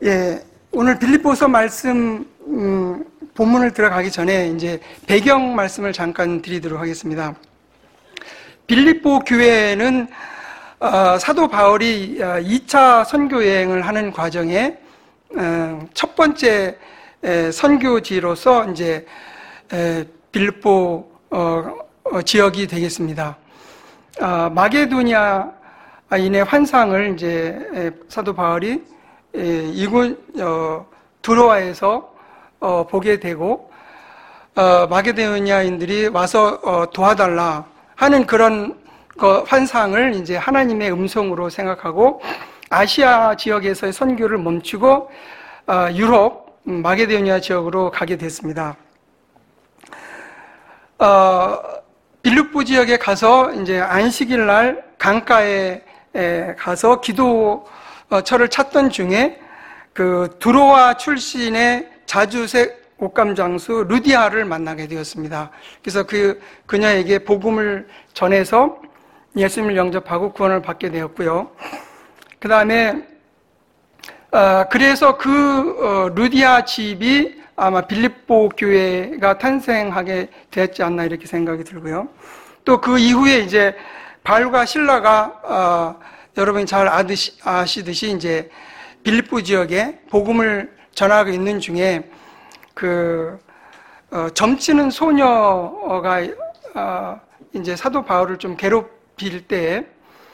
예, 오늘 빌립보서 말씀 본문을 들어가기 전에 이제 배경 말씀을 잠깐 드리도록 하겠습니다. 빌립보 교회는 사도 바울이 2차 선교 여행을 하는 과정에 첫 번째 선교지로서 이제 빌립보 지역이 되겠습니다. 마게도니아인의 환상을 이제 사도 바울이 이곳 드로아에서 보게 되고 마게도니아인들이 와서 도와달라 하는 그런 환상을 이제 하나님의 음성으로 생각하고 아시아 지역에서의 선교를 멈추고 유럽 마게도니아 지역으로 가게 됐습니다. 빌립보 지역에 가서 이제 안식일 날 강가에 가서 기도처를 찾던 중에 그 드로아 출신의 자주색 옷감 장수 루디아를 만나게 되었습니다. 그래서 그녀에게 복음을 전해서 예수님을 영접하고 구원을 받게 되었고요. 그 다음에 그래서 루디아 집이 아마 빌립보 교회가 탄생하게 되었지 않나 이렇게 생각이 들고요. 또 그 이후에 이제 바울과 실라가 여러분이 잘 아시듯이 이제 빌립보 지역에 복음을 전하고 있는 중에 점치는 소녀가 이제 사도 바울을 좀 괴롭힐 때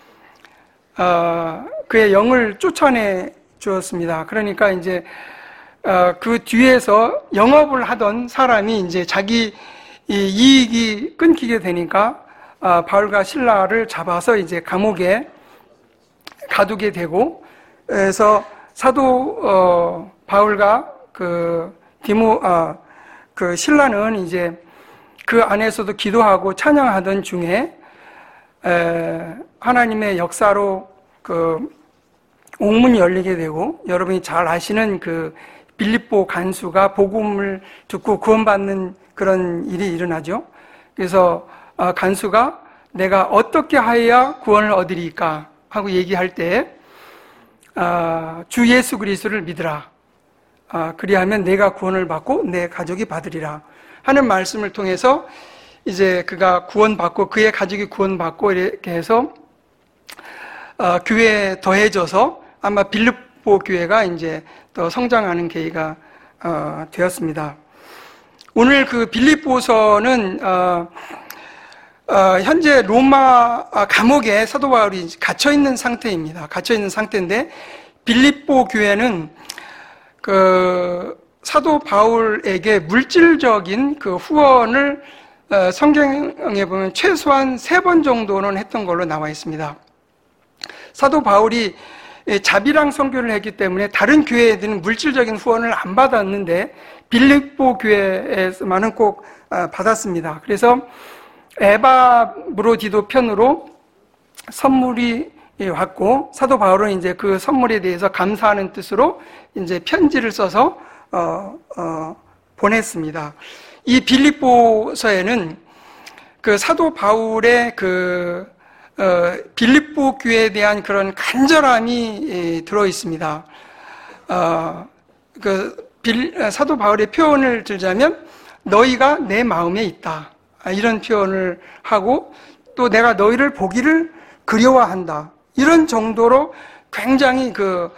그의 영을 쫓아내 주었습니다. 그러니까 이제 그 뒤에서 영업을 하던 사람이 이제 자기 이익이 끊기게 되니까 바울과 실라를 잡아서 이제 감옥에 가두게 되고, 그래서 사도 바울과 실라는 이제 그 안에서도 기도하고 찬양하던 중에 하나님의 역사로 옥문이 열리게 되고, 여러분이 잘 아시는 빌립보 간수가 복음을 듣고 구원받는 그런 일이 일어나죠. 그래서 간수가 내가 어떻게 하여야 구원을 얻으리까 하고 얘기할 때 주 예수 그리스도를 믿으라. 그리하면 내가 구원을 받고 내 가족이 받으리라 하는 말씀을 통해서 이제 그가 구원받고 그의 가족이 구원받고 이렇게 해서 교회에 더해져서 아마 빌립보 교회가 이제 더 성장하는 계기가 되었습니다. 오늘 빌립보서는 현재 로마 감옥에 사도 바울이 갇혀 있는 상태입니다. 갇혀 있는 상태인데 빌립보 교회는 사도 바울에게 물질적인 후원을 성경에 보면 최소한 3번 정도는 했던 걸로 나와 있습니다. 사도 바울이 자비랑 선교를 했기 때문에 다른 교회들은 물질적인 후원을 안 받았는데 빌립보 교회에서만은 꼭 받았습니다. 그래서 에바브로디도 편으로 선물이 왔고, 사도 바울은 이제 그 선물에 대해서 감사하는 뜻으로 이제 편지를 써서 보냈습니다. 이 빌립보서에는 사도 바울의 빌립보 교회에 대한 그런 간절함이 들어 있습니다. 사도 바울의 표현을 들자면 너희가 내 마음에 있다, 이런 표현을 하고, 또 내가 너희를 보기를 그리워한다, 이런 정도로 굉장히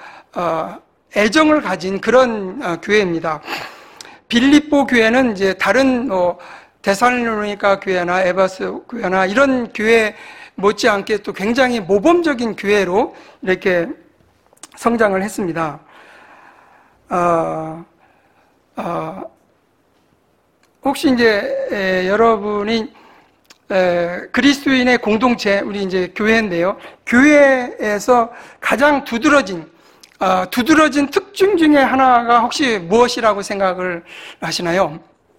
애정을 가진 그런 교회입니다. 빌립보 교회는 이제 다른 데살로니가 교회나 에베소 교회나 이런 교회 못지않게 또 굉장히 모범적인 교회로 이렇게 성장을 했습니다. 혹시 이제 여러분이 그리스도인의 공동체, 우리 이제 교회인데요. 교회에서 가장 두드러진 특징 중에 하나가 혹시 무엇이라고 생각을 하시나요?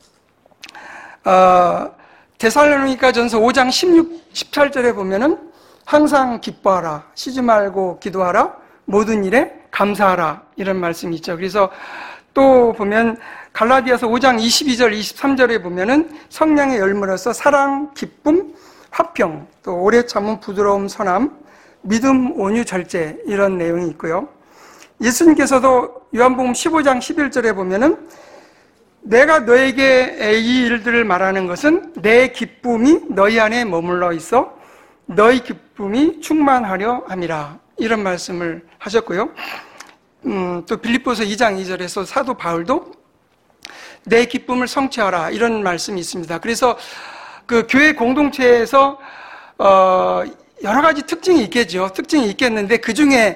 데살로니가전서 5장 16, 17절에 보면은 항상 기뻐하라, 쉬지 말고 기도하라, 모든 일에 감사하라, 이런 말씀이 있죠. 그래서 또 보면 갈라디아서 5장 22절, 23절에 보면은 성령의 열매로서 사랑, 기쁨, 화평, 또 오래 참은 부드러움, 선함, 믿음, 온유, 절제, 이런 내용이 있고요. 예수님께서도 요한복음 15장 11절에 보면은 내가 너에게 이 일들을 말하는 것은 내 기쁨이 너희 안에 머물러 있어 너희 기쁨이 충만하려 함이라, 이런 말씀을 하셨고요. 또 빌립보서 2장 2절에서 사도 바울도 내 기쁨을 성취하라, 이런 말씀이 있습니다. 그래서 그 교회 공동체에서 여러 가지 특징이 있겠죠. 특징이 있겠는데 그 중에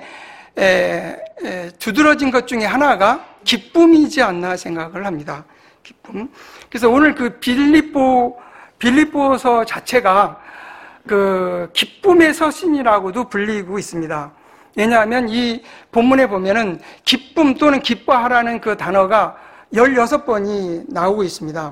두드러진 것 중에 하나가 기쁨이지 않나 생각을 합니다. 기쁨. 그래서 오늘 그 빌립보서 자체가 그 기쁨의 서신이라고도 불리고 있습니다. 왜냐하면 이 본문에 보면은 기쁨 또는 기뻐하라는 그 단어가 16번이 나오고 있습니다.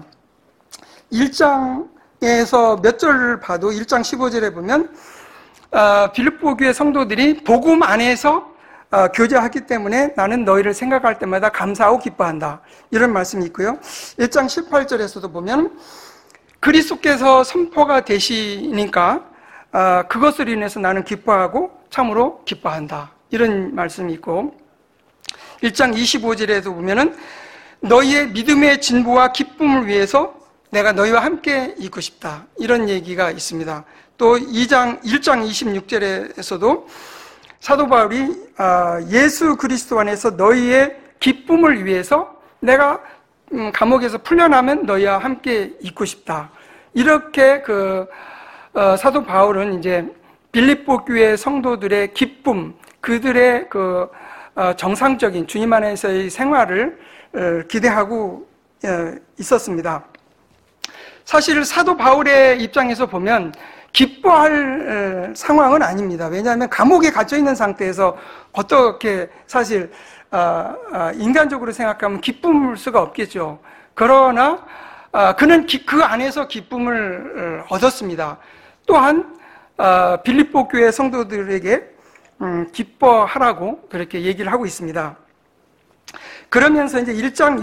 1장에서 몇 절을 봐도 1장 15절에 보면 빌립보 교회 성도들이 복음 안에서 교제하기 때문에 나는 너희를 생각할 때마다 감사하고 기뻐한다, 이런 말씀이 있고요. 1장 18절에서도 보면 그리스도께서 선포가 되시니까 그것을 인해서 나는 기뻐하고 참으로 기뻐한다, 이런 말씀이 있고, 1장 25절에도 보면은 너희의 믿음의 진보와 기쁨을 위해서 내가 너희와 함께 있고 싶다, 이런 얘기가 있습니다. 또 1장 26절에서도 사도 바울이 예수 그리스도 안에서 너희의 기쁨을 위해서 내가 감옥에서 풀려나면 너희와 함께 있고 싶다, 이렇게 사도 바울은 이제 빌립보 교회 성도들의 기쁨, 그들의 정상적인 주님 안에서의 생활을 기대하고 있었습니다. 사실 사도 바울의 입장에서 보면 기뻐할 상황은 아닙니다. 왜냐하면 감옥에 갇혀 있는 상태에서 어떻게 사실 인간적으로 생각하면 기쁨일 수가 없겠죠. 그러나 그는 그 안에서 기쁨을 얻었습니다. 또한 빌립보 교회 성도들에게 기뻐하라고 그렇게 얘기를 하고 있습니다. 그러면서 이제 1장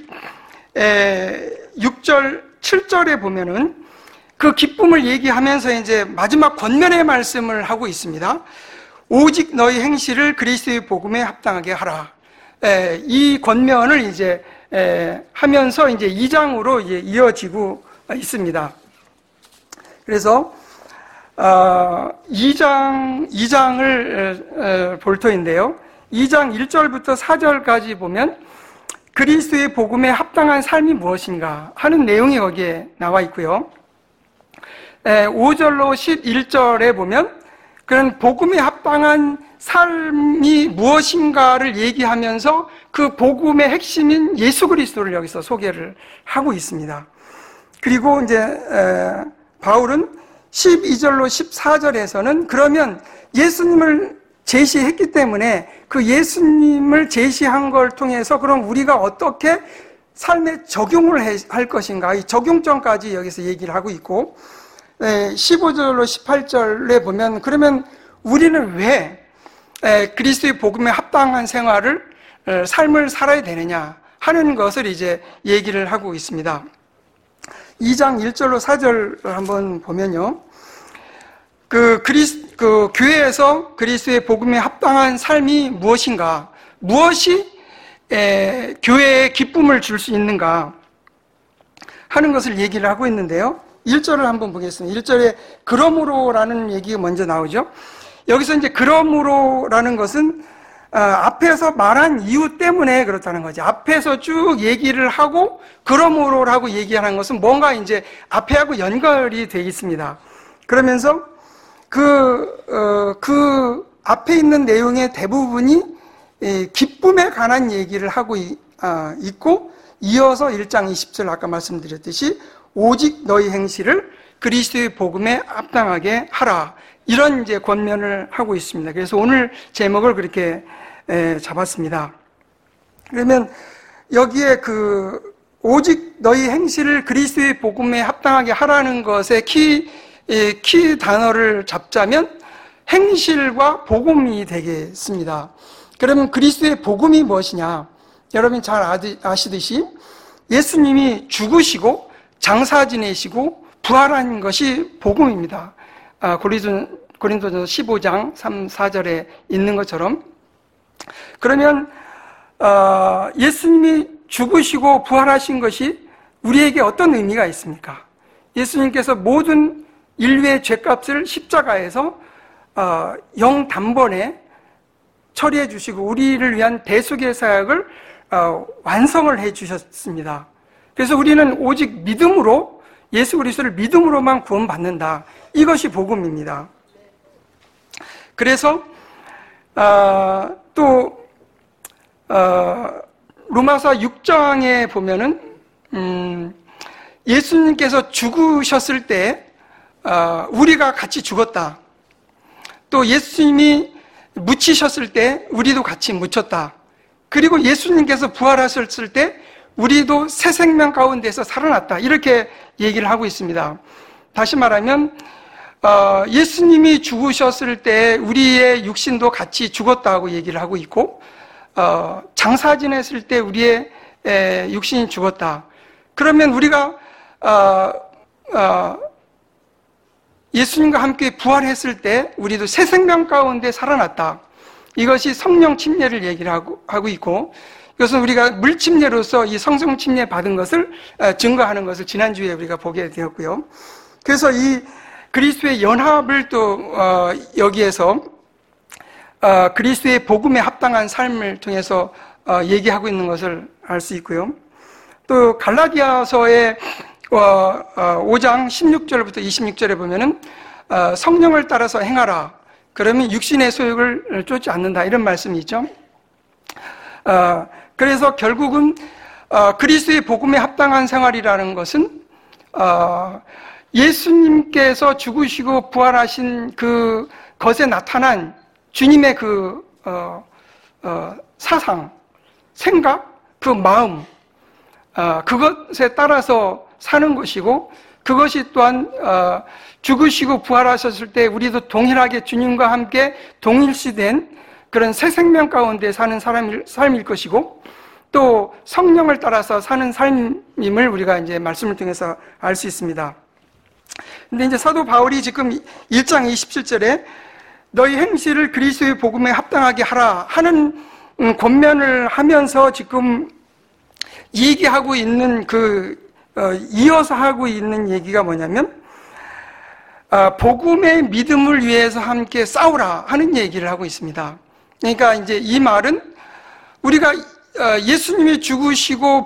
26절 7절에 보면은 그 기쁨을 얘기하면서 이제 마지막 권면의 말씀을 하고 있습니다. 오직 너희 행실을 그리스도의 복음에 합당하게 하라. 이 권면을 이제 하면서 이제 2장으로 이제 이어지고 있습니다. 그래서 2장을 볼 터인데요. 2장 1절부터 4절까지 보면 그리스도의 복음에 합당한 삶이 무엇인가 하는 내용이 여기에 나와 있고요. 5절로 11절에 보면 그런 복음에 합당한 삶이 무엇인가를 얘기하면서 그 복음의 핵심인 예수 그리스도를 여기서 소개를 하고 있습니다. 그리고 이제 바울은 12절로 14절에서는 그러면 예수님을 제시했기 때문에 그 예수님을 제시한 걸 통해서 그럼 우리가 어떻게 삶에 적용을 할 것인가, 이 적용점까지 여기서 얘기를 하고 있고, 15절로 18절에 보면 그러면 우리는 왜 그리스도의 복음에 합당한 생활을, 삶을 살아야 되느냐 하는 것을 이제 얘기를 하고 있습니다. 2장 1절로 4절 한번 보면요. 그 교회에서 그리스도의 복음에 합당한 삶이 무엇인가, 무엇이 교회에 기쁨을 줄 수 있는가 하는 것을 얘기를 하고 있는데요. 1절을 한번 보겠습니다. 1절에 그러므로라는 얘기가 먼저 나오죠. 여기서 이제 그러므로라는 것은 앞에서 말한 이유 때문에 그렇다는 거죠. 앞에서 쭉 얘기를 하고 그러므로라고 얘기하는 것은 뭔가 이제 앞에하고 연결이 되어 있습니다. 그러면서 그 앞에 있는 내용의 대부분이 기쁨에 관한 얘기를 하고 있고, 이어서 1장 20절 아까 말씀드렸듯이 오직 너희 행실을 그리스도의 복음에 합당하게 하라, 이런 이제 권면을 하고 있습니다. 그래서 오늘 제목을 그렇게 잡았습니다. 그러면 여기에 오직 너희 행실을 그리스도의 복음에 합당하게 하라는 것의 키 단어를 잡자면 행실과 복음이 되겠습니다. 그러면 그리스도의 복음이 무엇이냐? 여러분 잘 아시듯이 예수님이 죽으시고 장사 지내시고 부활한 것이 복음입니다. 고린도전서 15장 3, 4절에 있는 것처럼 그러면 예수님이 죽으시고 부활하신 것이 우리에게 어떤 의미가 있습니까? 예수님께서 모든 인류의 죄값을 십자가에서 영단번에 처리해 주시고 우리를 위한 대속의 사역을 완성을 해 주셨습니다. 그래서 우리는 오직 믿음으로, 예수 그리스도를 믿음으로만 구원받는다. 이것이 복음입니다. 그래서 또 로마서 6장에 보면은 예수님께서 죽으셨을 때 우리가 같이 죽었다. 또 예수님이 묻히셨을 때 우리도 같이 묻혔다. 그리고 예수님께서 부활하셨을 때 우리도 새 생명 가운데서 살아났다. 이렇게 얘기를 하고 있습니다. 다시 말하면 예수님이 죽으셨을 때 우리의 육신도 같이 죽었다고 얘기를 하고 있고, 장사 지냈을 때 우리의 육신이 죽었다. 그러면 우리가 예수님과 함께 부활했을 때 우리도 새 생명 가운데 살아났다. 이것이 성령 침례를 얘기를 하고 있고, 이것은 우리가 물 침례로서 이 성령 침례 받은 것을 증거하는 것을 지난주에 우리가 보게 되었고요. 그래서 이 그리스도의 연합을 또 여기에서 그리스도의 복음에 합당한 삶을 통해서 얘기하고 있는 것을 알 수 있고요. 또 갈라디아서의 5장 16절부터 26절에 보면은 성령을 따라서 행하라. 그러면 육신의 소욕을 쫓지 않는다. 이런 말씀이 있죠. 그래서 결국은 그리스도의 복음에 합당한 생활이라는 것은 예수님께서 죽으시고 부활하신 그 것에 나타난 주님의 그 사상, 생각, 그 마음, 그것에 따라서 사는 것이고, 그것이 또한 죽으시고 부활하셨을 때 우리도 동일하게 주님과 함께 동일시된 그런 새 생명 가운데 사는 삶일 것이고, 또 성령을 따라서 사는 삶임을 우리가 이제 말씀을 통해서 알 수 있습니다. 근데 이제 사도 바울이 지금 1장 27절에 너희 행실을 그리스도의 복음에 합당하게 하라 하는 권면을 하면서 지금 얘기하고 있는 이어서 하고 있는 얘기가 뭐냐면, 복음의 믿음을 위해서 함께 싸우라 하는 얘기를 하고 있습니다. 그러니까 이제 이 말은 우리가 예수님이 죽으시고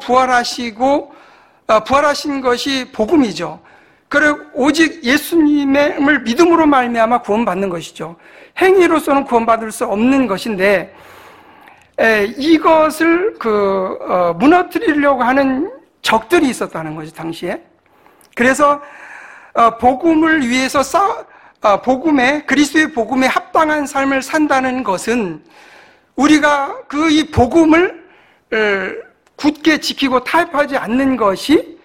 부활하신 것이 복음이죠. 그리고 오직 예수님을 믿음으로 말미암아 구원받는 것이죠. 행위로서는 구원받을 수 없는 것인데, 이것을 무너뜨리려고 하는 적들이 있었다는 거죠, 당시에. 그래서 복음을 위해서 그리스도의 복음에 합당한 삶을 산다는 것은 우리가 이 복음을 굳게 지키고 타협하지 않는 것이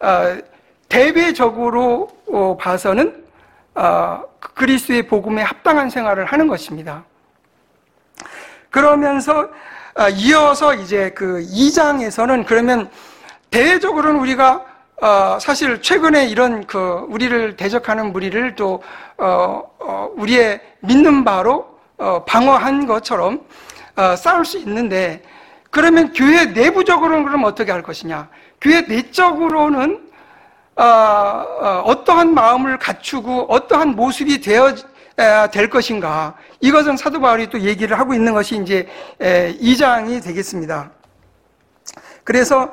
대외적으로 봐서는 그리스도의 복음에 합당한 생활을 하는 것입니다. 그러면서 이어서 이제 2장에서는 그러면 대외적으로는 우리가 사실 최근에 이런 우리를 대적하는 무리를 또 우리의 믿는 바로 방어한 것처럼 싸울 수 있는데, 그러면 교회 내부적으로는 그럼 어떻게 할 것이냐? 교회 내적으로는 어떠한 마음을 갖추고 어떠한 모습이 되어야 될 것인가? 이것은 사도 바울이 또 얘기를 하고 있는 것이 이제 2장이 되겠습니다. 그래서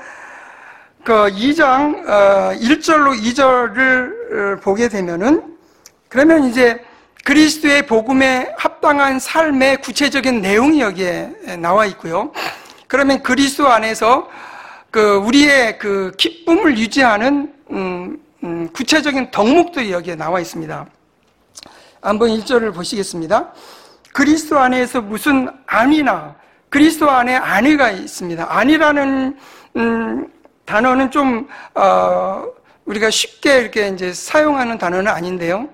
2장 1절로 2절을 보게 되면은, 그러면 이제 그리스도의 복음에 합당한 삶의 구체적인 내용이 여기에 나와 있고요. 그러면 그리스도 안에서 우리의 기쁨을 유지하는 구체적인 덕목들이 여기에 나와 있습니다. 한번 1절을 보시겠습니다. 그리스도 안에서 무슨 안이나, 그리스도 안에 안위가 있습니다. 안이라는 단어는 좀 우리가 쉽게 이렇게 이제 사용하는 단어는 아닌데요.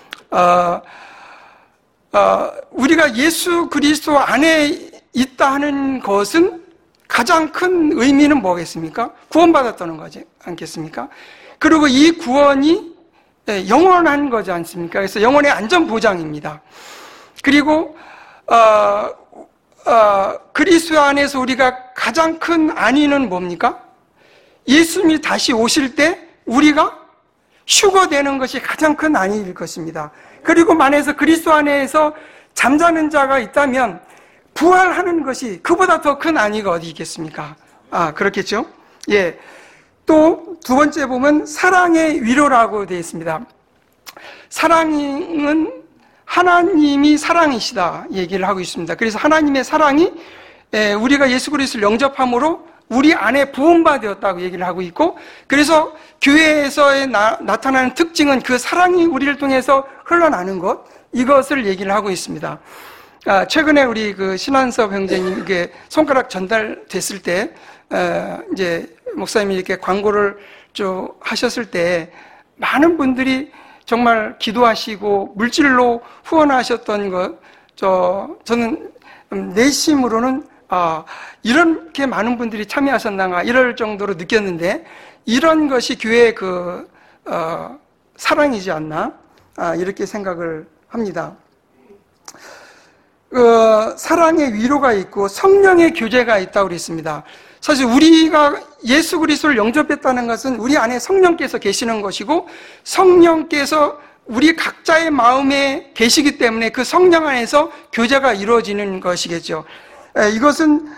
우리가 예수 그리스도 안에 있다 하는 것은 가장 큰 의미는 뭐겠습니까? 구원받았다는 거지 않겠습니까? 그리고 이 구원이 영원한 거지 않습니까? 그래서 영원의 안전보장입니다. 그리고 그리스도 안에서 우리가 가장 큰 안위는 뭡니까? 예수님이 다시 오실 때 우리가 휴거되는 것이 가장 큰 안위일 것입니다. 그리고 만에서 그리스도 안에서 잠자는 자가 있다면 부활하는 것이 그보다 더 큰 안위가 어디 있겠습니까? 그렇겠죠? 예. 또 두 번째 보면 사랑의 위로라고 되어 있습니다. 사랑은 하나님이 사랑이시다 얘기를 하고 있습니다. 그래서 하나님의 사랑이 우리가 예수 그리스도를 영접함으로 우리 안에 부음바 되었다고 얘기를 하고 있고, 그래서 교회에서의 나타나는 특징은 그 사랑이 우리를 통해서 흘러나는 것, 이것을 얘기를 하고 있습니다. 최근에 우리 그 신한섭 형제님에게 손가락 전달됐을 때, 이제 목사님이 이렇게 광고를 좀 하셨을 때 많은 분들이 정말 기도하시고 물질로 후원하셨던 것, 저는 내심으로는 이렇게 많은 분들이 참여하셨나 이럴 정도로 느꼈는데, 이런 것이 교회의 사랑이지 않나 이렇게 생각을 합니다. 사랑의 위로가 있고 성령의 교제가 있다고 그랬습니다. 사실 우리가 예수 그리스도를 영접했다는 것은 우리 안에 성령께서 계시는 것이고, 성령께서 우리 각자의 마음에 계시기 때문에 그 성령 안에서 교제가 이루어지는 것이겠죠. 이것은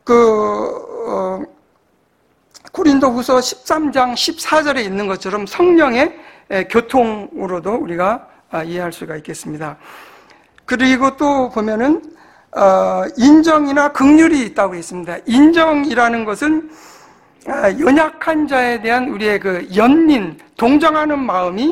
고린도후서 13장 14절에 있는 것처럼 성령의 교통으로도 우리가 이해할 수가 있겠습니다. 그리고 또 보면은 인정이나 긍휼이 있다고 있습니다. 인정이라는 것은 연약한 자에 대한 우리의 그 연민, 동정하는 마음이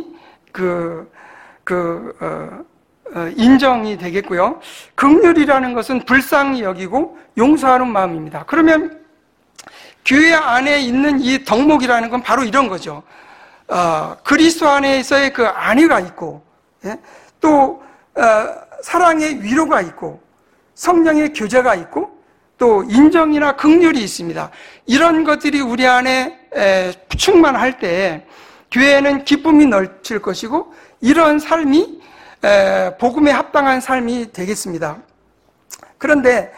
인정이 되겠고요. 긍휼이라는 것은 불쌍히 여기고 용서하는 마음입니다. 그러면 교회 안에 있는 이 덕목이라는 건 바로 이런 거죠. 그리스도 안에서의 그 안위가 있고, 또 사랑의 위로가 있고, 성령의 교제가 있고, 또 인정이나 긍휼이 있습니다. 이런 것들이 우리 안에 충만할 때 교회는 기쁨이 넘칠 것이고, 이런 삶이 복음에 합당한 삶이 되겠습니다. 그런데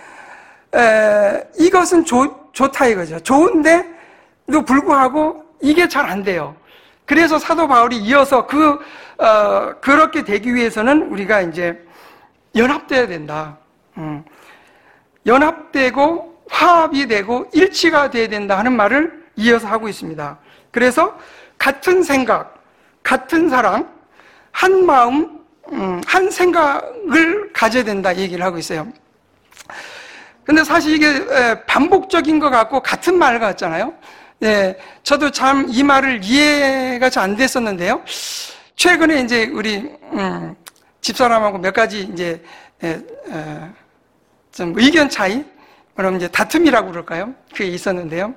이것은 좋다 이거죠. 좋은데도 불구하고 이게 잘 안 돼요. 그래서 사도 바울이 이어서 그렇게 되기 위해서는 우리가 이제 연합돼야 된다. 연합되고 화합이 되고 일치가 돼야 된다 하는 말을 이어서 하고 있습니다. 그래서 같은 생각, 같은 사랑, 한 마음, 한 생각을 가져야 된다 얘기를 하고 있어요. 근데 사실 이게 반복적인 것 같고 같은 말 같잖아요. 네, 저도 참 이 말을 이해가 잘 안 됐었는데요. 최근에 이제 우리 집사람하고 몇 가지 이제 좀 의견 차이, 그럼 이제 다툼이라고 그럴까요? 그게 있었는데요.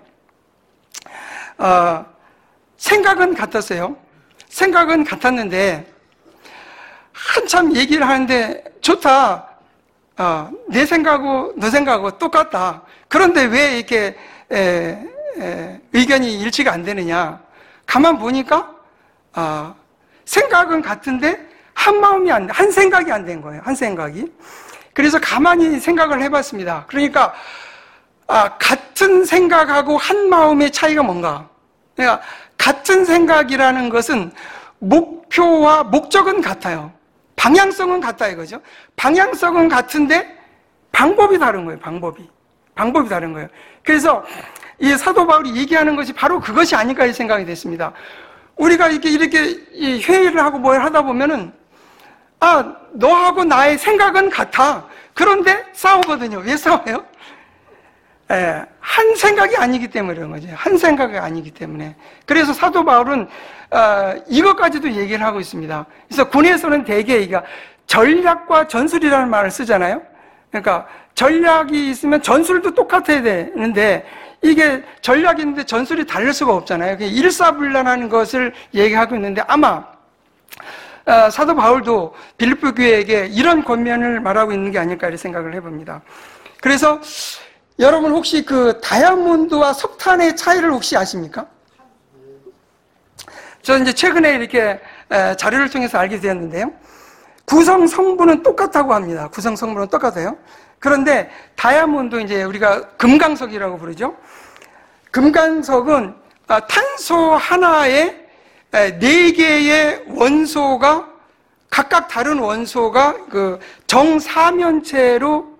생각은 같았어요. 생각은 같았는데 한참 얘기를 하는데 좋다. 내 생각하고 너 생각하고 똑같다. 그런데 왜 이렇게 의견이 일치가 안 되느냐? 가만 보니까 생각은 같은데 한 생각이 안 된 거예요. 한 생각이. 그래서 가만히 생각을 해봤습니다. 그러니까 같은 생각하고 한 마음의 차이가 뭔가? 그러니까 같은 생각이라는 것은 목표와 목적은 같아요. 방향성은 같다 이거죠. 방향성은 같은데 방법이 다른 거예요. 방법이 다른 거예요. 그래서 이 사도 바울이 얘기하는 것이 바로 그것이 아닐까 이 생각이 됐습니다. 우리가 이렇게 회의를 하고 뭘 하다 보면은 너하고 나의 생각은 같아. 그런데 싸우거든요. 왜 싸워요? 한 생각이 아니기 때문에 그런 거죠. 한 생각이 아니기 때문에. 그래서 사도 바울은 이것까지도 얘기를 하고 있습니다. 그래서 군에서는 대개 전략과 전술이라는 말을 쓰잖아요. 그러니까 전략이 있으면 전술도 똑같아야 되는데 이게 전략인데 전술이 다를 수가 없잖아요. 일사불란한 것을 얘기하고 있는데 아마 사도 바울도 빌립보 교회에게 이런 권면을 말하고 있는 게 아닐까 이런 생각을 해봅니다. 그래서 여러분 혹시 그 다이아몬드와 석탄의 차이를 혹시 아십니까? 저 이제 최근에 이렇게 자료를 통해서 알게 되었는데요. 구성 성분은 똑같다고 합니다. 구성 성분은 똑같아요. 그런데 다이아몬드, 이제 우리가 금강석이라고 부르죠. 금강석은 탄소 하나에 4개의 원소가, 각각 다른 원소가 그 정사면체로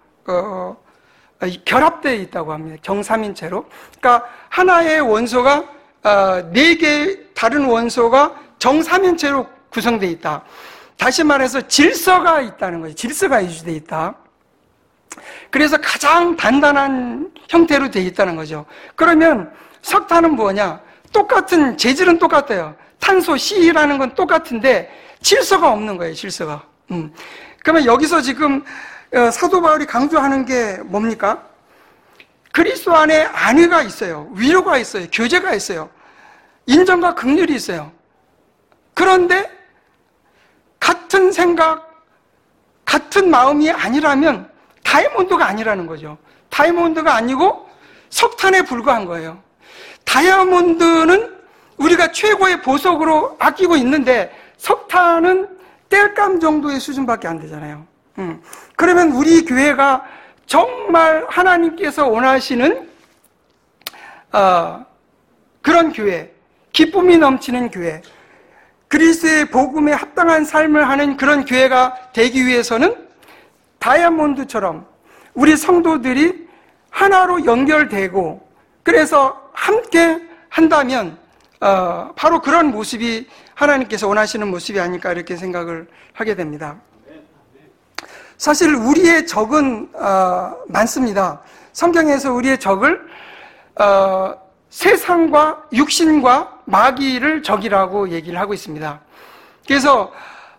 결합되어 있다고 합니다. 정사면체로. 그러니까 하나의 원소가 4개 다른 원소가 정사면체로 구성되어 있다. 다시 말해서 질서가 있다는 거죠. 질서가 유지되어 있다. 그래서 가장 단단한 형태로 되어 있다는 거죠. 그러면 석탄은 뭐냐? 똑같은, 재질은 똑같아요. 탄소 C라는 건 똑같은데 질서가 없는 거예요. 질서가. 그러면 여기서 지금 사도 바울이 강조하는 게 뭡니까? 그리스도 안에 안위가 있어요. 위로가 있어요. 교제가 있어요. 인정과 긍휼이 있어요. 그런데 같은 생각, 같은 마음이 아니라면 다이아몬드가 아니라는 거죠. 다이아몬드가 아니고 석탄에 불과한 거예요. 다이아몬드는 우리가 최고의 보석으로 아끼고 있는데 석탄은 땔감 정도의 수준밖에 안 되잖아요. 그러면 우리 교회가 정말 하나님께서 원하시는 그런 교회, 기쁨이 넘치는 교회, 그리스도의 복음에 합당한 삶을 하는 그런 교회가 되기 위해서는 다이아몬드처럼 우리 성도들이 하나로 연결되고 그래서 함께 한다면 바로 그런 모습이 하나님께서 원하시는 모습이 아닐까 이렇게 생각을 하게 됩니다. 사실 우리의 적은 많습니다. 성경에서 우리의 적을 세상과 육신과 마귀를 적이라고 얘기를 하고 있습니다. 그래서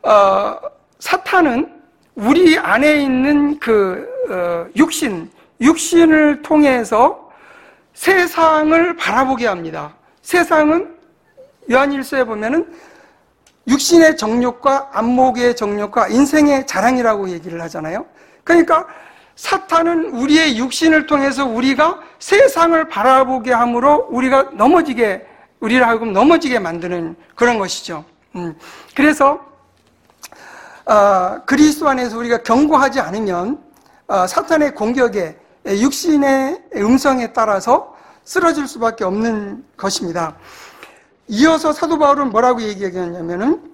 사탄은 우리 안에 있는 그 육신을 통해서 세상을 바라보게 합니다. 세상은 요한일서에 보면은 육신의 정욕과 안목의 정욕과 인생의 자랑이라고 얘기를 하잖아요. 그러니까 사탄은 우리의 육신을 통해서 우리가 세상을 바라보게 함으로 우리를 하여금 넘어지게 만드는 그런 것이죠. 그래서 그리스도 안에서 우리가 견고하지 않으면 사탄의 공격에 육신의 음성에 따라서 쓰러질 수밖에 없는 것입니다. 이어서 사도 바울은 뭐라고 얘기하냐면은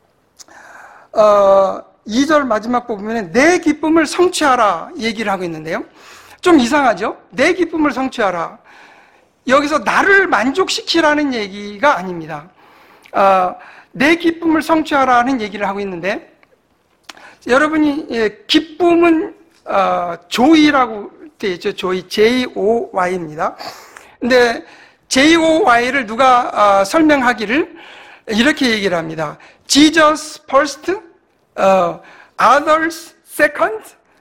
2절 마지막 부분에 내 기쁨을 성취하라 얘기를 하고 있는데요. 좀 이상하죠? 내 기쁨을 성취하라. 여기서 나를 만족시키라는 얘기가 아닙니다. 내 기쁨을 성취하라는 얘기를 하고 있는데 여러분이 기쁨은 joy라고 되어 있죠. joy, J-O-Y입니다. 근데 J-O-Y를 누가 설명하기를 이렇게 얘기를 합니다. Jesus first, others second,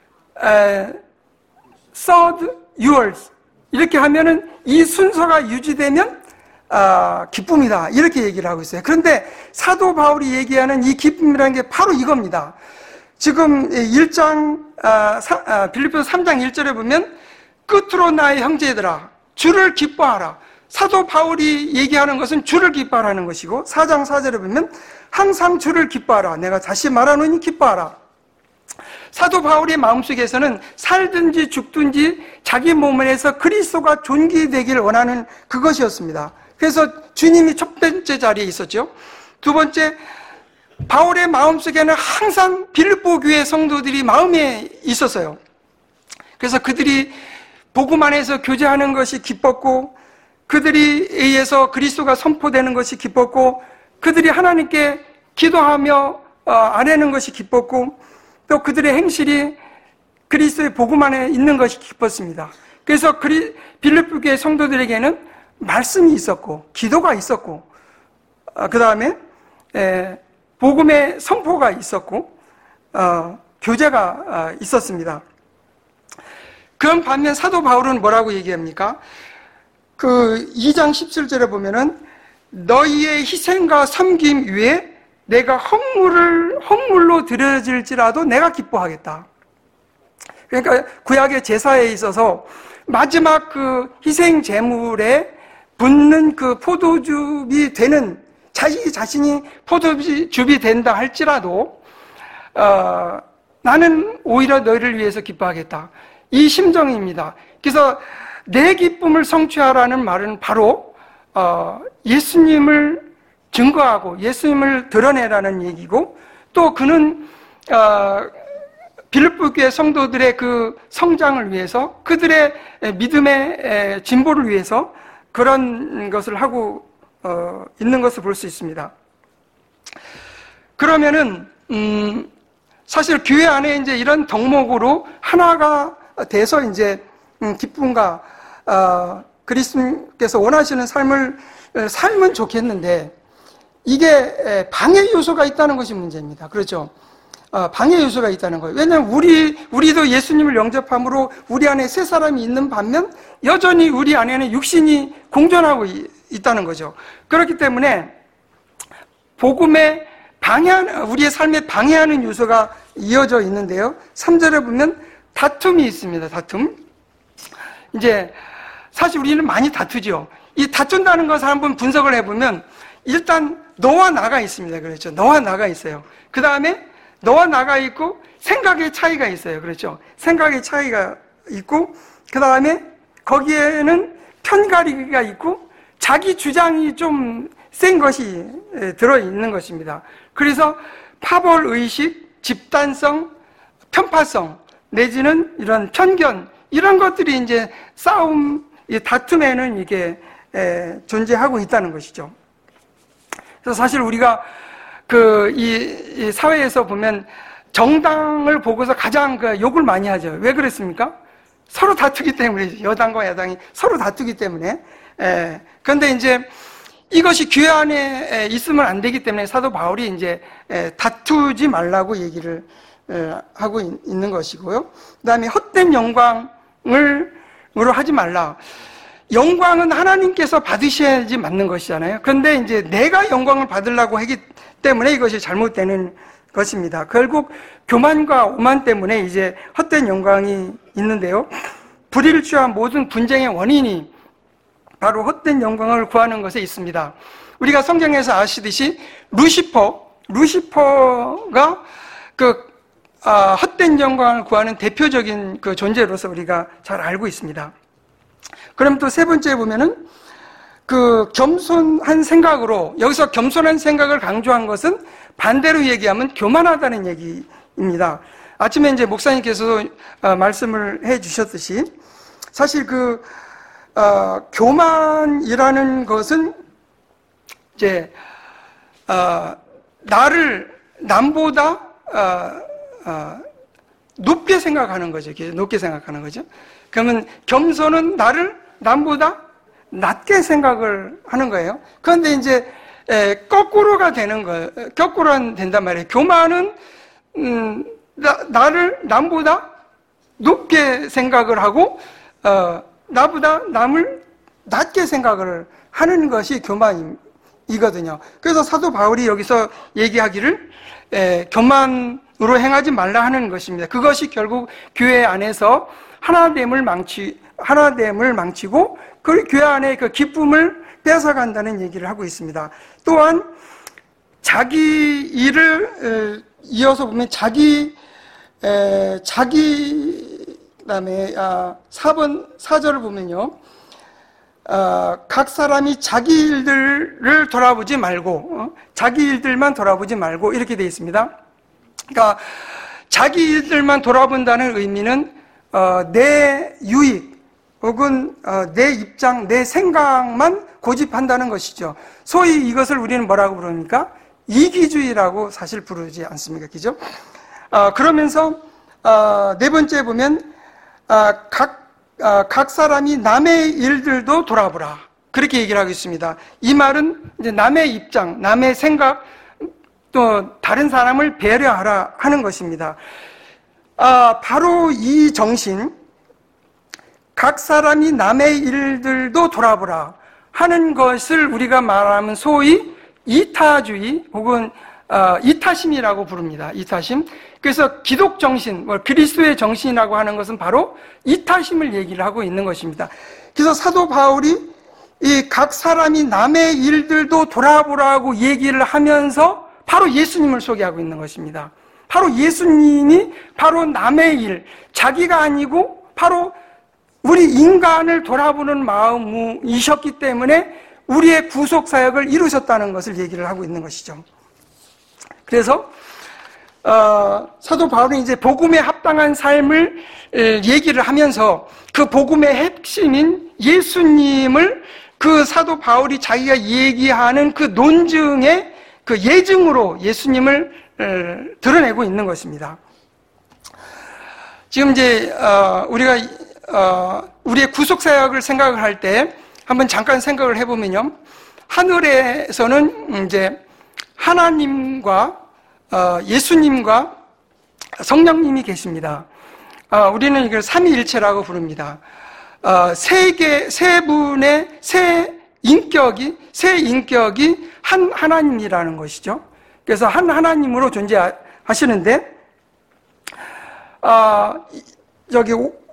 third yours. 이렇게 하면은 이 순서가 유지되면 기쁨이다. 이렇게 얘기를 하고 있어요. 그런데 사도 바울이 얘기하는 이 기쁨이라는 게 바로 이겁니다. 지금 1장, 빌립보서 3장 1절에 보면 끝으로 나의 형제들아 주를 기뻐하라. 사도 바울이 얘기하는 것은 주를 기뻐하라는 것이고 4장 4절에 보면 항상 주를 기뻐하라. 내가 다시 말하노니 기뻐하라. 사도 바울의 마음속에서는 살든지 죽든지 자기 몸에서 그리스도가 존귀되기를 원하는 그것이었습니다. 그래서 주님이 첫 번째 자리에 있었죠. 두 번째, 바울의 마음속에는 항상 빌립보 교회 성도들이 마음에 있었어요. 그래서 그들이 복음 안에서 교제하는 것이 기뻤고 그들이 의해서 그리스도가 선포되는 것이 기뻤고 그들이 하나님께 기도하며 아뢰는 것이 기뻤고 또 그들의 행실이 그리스도의 복음 안에 있는 것이 기뻤습니다. 그래서 빌립보 교회 성도들에게는 말씀이 있었고 기도가 있었고 그 다음에 복음의 선포가 있었고 교제가 있었습니다. 그런 반면 사도 바울은 뭐라고 얘기합니까? 그 2장 17절에 보면은 너희의 희생과 섬김 위에 내가 헌물로 드려질지라도 내가 기뻐하겠다. 그러니까 구약의 제사에 있어서 마지막 그 희생 제물에 붓는 그 포도즙이 되는 자신이 포도즙이 된다 할지라도 나는 오히려 너희를 위해서 기뻐하겠다. 이 심정입니다. 그래서 내 기쁨을 성취하라는 말은 바로 예수님을 증거하고 예수님을 드러내라는 얘기고, 또 그는 빌립보 교회 성도들의 그 성장을 위해서, 그들의 믿음의 진보를 위해서 그런 것을 하고 있는 것을 볼 수 있습니다. 그러면은 사실 교회 안에 이제 이런 덕목으로 하나가 돼서 이제 기쁨과 그리스도께서 원하시는 삶을 살면 좋겠는데, 이게 방해 요소가 있다는 것이 문제입니다. 그렇죠? 방해 요소가 있다는 거예요. 왜냐하면 우리도 예수님을 영접함으로 우리 안에 새 사람이 있는 반면 여전히 우리 안에는 육신이 공존하고 있다는 거죠. 그렇기 때문에 복음에 우리의 삶에 방해하는 요소가 이어져 있는데요. 3절에 보면 다툼이 있습니다. 다툼. 이제 사실 우리는 많이 다투죠. 이 다툰다는 것을 한번 분석을 해보면 일단 너와 나가 있습니다. 그렇죠? 너와 나가 있어요. 그 다음에 너와 나가 있고 생각의 차이가 있어요. 그렇죠? 생각의 차이가 있고, 그 다음에 거기에는 편가리기가 있고 자기 주장이 좀 센 것이 들어있는 것입니다. 그래서 파벌의식, 집단성, 편파성, 내지는 이런 편견, 이런 것들이 이제 싸움, 다툼에는 이게 존재하고 있다는 것이죠. 그래서 사실 우리가 이 사회에서 보면 정당을 보고서 가장 욕을 많이 하죠. 왜 그랬습니까? 서로 다투기 때문에, 여당과 야당이 서로 다투기 때문에. 그런데 이제 이것이 교회 안에 있으면 안 되기 때문에 사도 바울이 이제 다투지 말라고 얘기를 하고 있는 것이고요. 그 다음에 헛된 영광으로 하지 말라. 영광은 하나님께서 받으셔야지 맞는 것이잖아요. 그런데 이제 내가 영광을 받으려고 하기 때문에 이것이 잘못되는 것입니다. 결국 교만과 오만 때문에 이제 헛된 영광이 있는데요. 불일주와 모든 분쟁의 원인이 바로 헛된 영광을 구하는 것에 있습니다. 우리가 성경에서 아시듯이 루시퍼가 헛된 영광을 구하는 대표적인 그 존재로서 우리가 잘 알고 있습니다. 그럼 또 세 번째 보면은 그 겸손한 생각으로, 여기서 겸손한 생각을 강조한 것은 반대로 얘기하면 교만하다는 얘기입니다. 아침에 이제 목사님께서 말씀을 해 주셨듯이 사실 교만이라는 것은 이제 나를 남보다 높게 생각하는 거죠. 높게 생각하는 거죠. 그러면 겸손은 나를 남보다 낮게 생각을 하는 거예요. 그런데 이제 거꾸로가 되는 거예요. 거꾸로 된단 말이에요. 교만은 나를 남보다 높게 생각을 하고 나보다 남을 낮게 생각을 하는 것이 교만이거든요. 그래서 사도 바울이 여기서 얘기하기를 교만으로 행하지 말라 하는 것입니다. 그것이 결국 교회 안에서 하나됨을 망치고 그 교회 안에 그 기쁨을 뺏어간다는 얘기를 하고 있습니다. 또한 자기 일을 이어서 보면 그다음에 4절을 보면요. 각 사람이 자기 일들을 돌아보지 말고 자기 일들만 돌아보지 말고 이렇게 되어 있습니다. 그러니까 자기 일들만 돌아본다는 의미는 내 유익 혹은 내 입장, 내 생각만 고집한다는 것이죠. 소위 이것을 우리는 뭐라고 부릅니까? 이기주의라고 사실 부르지 않습니까? 그죠? 그러면서 네 번째 보면 각 사람이 남의 일들도 돌아보라. 그렇게 얘기를 하고 있습니다. 이 말은 이제 남의 입장, 남의 생각, 또 다른 사람을 배려하라 하는 것입니다. 바로 이 정신, 각 사람이 남의 일들도 돌아보라 하는 것을 우리가 말하면 소위 이타주의 혹은 이타심이라고 부릅니다. 이타심. 그래서 기독 정신, 그리스도의 정신이라고 하는 것은 바로 이타심을 얘기를 하고 있는 것입니다. 그래서 사도 바울이 이 각 사람이 남의 일들도 돌아보라고 얘기를 하면서 바로 예수님을 소개하고 있는 것입니다. 바로 예수님이 바로 남의 일, 자기가 아니고 바로 우리 인간을 돌아보는 마음이셨기 때문에 우리의 구속 사역을 이루셨다는 것을 얘기를 하고 있는 것이죠. 그래서 사도 바울은 이제 복음에 합당한 삶을 얘기를 하면서 그 복음의 핵심인 예수님을 그 사도 바울이 자기가 얘기하는 그 논증의 그 예증으로 예수님을 드러내고 있는 것입니다. 지금 이제 우리가 우리의 구속 사역을 생각을 할 때 한번 잠깐 생각을 해보면요, 하늘에서는 이제 하나님과 예수님과 성령님이 계십니다. 우리는 이걸 삼위일체라고 부릅니다. 세 분의 세 인격이 한 하나님이라는 것이죠. 그래서 한 하나님으로 존재하시는데, 여기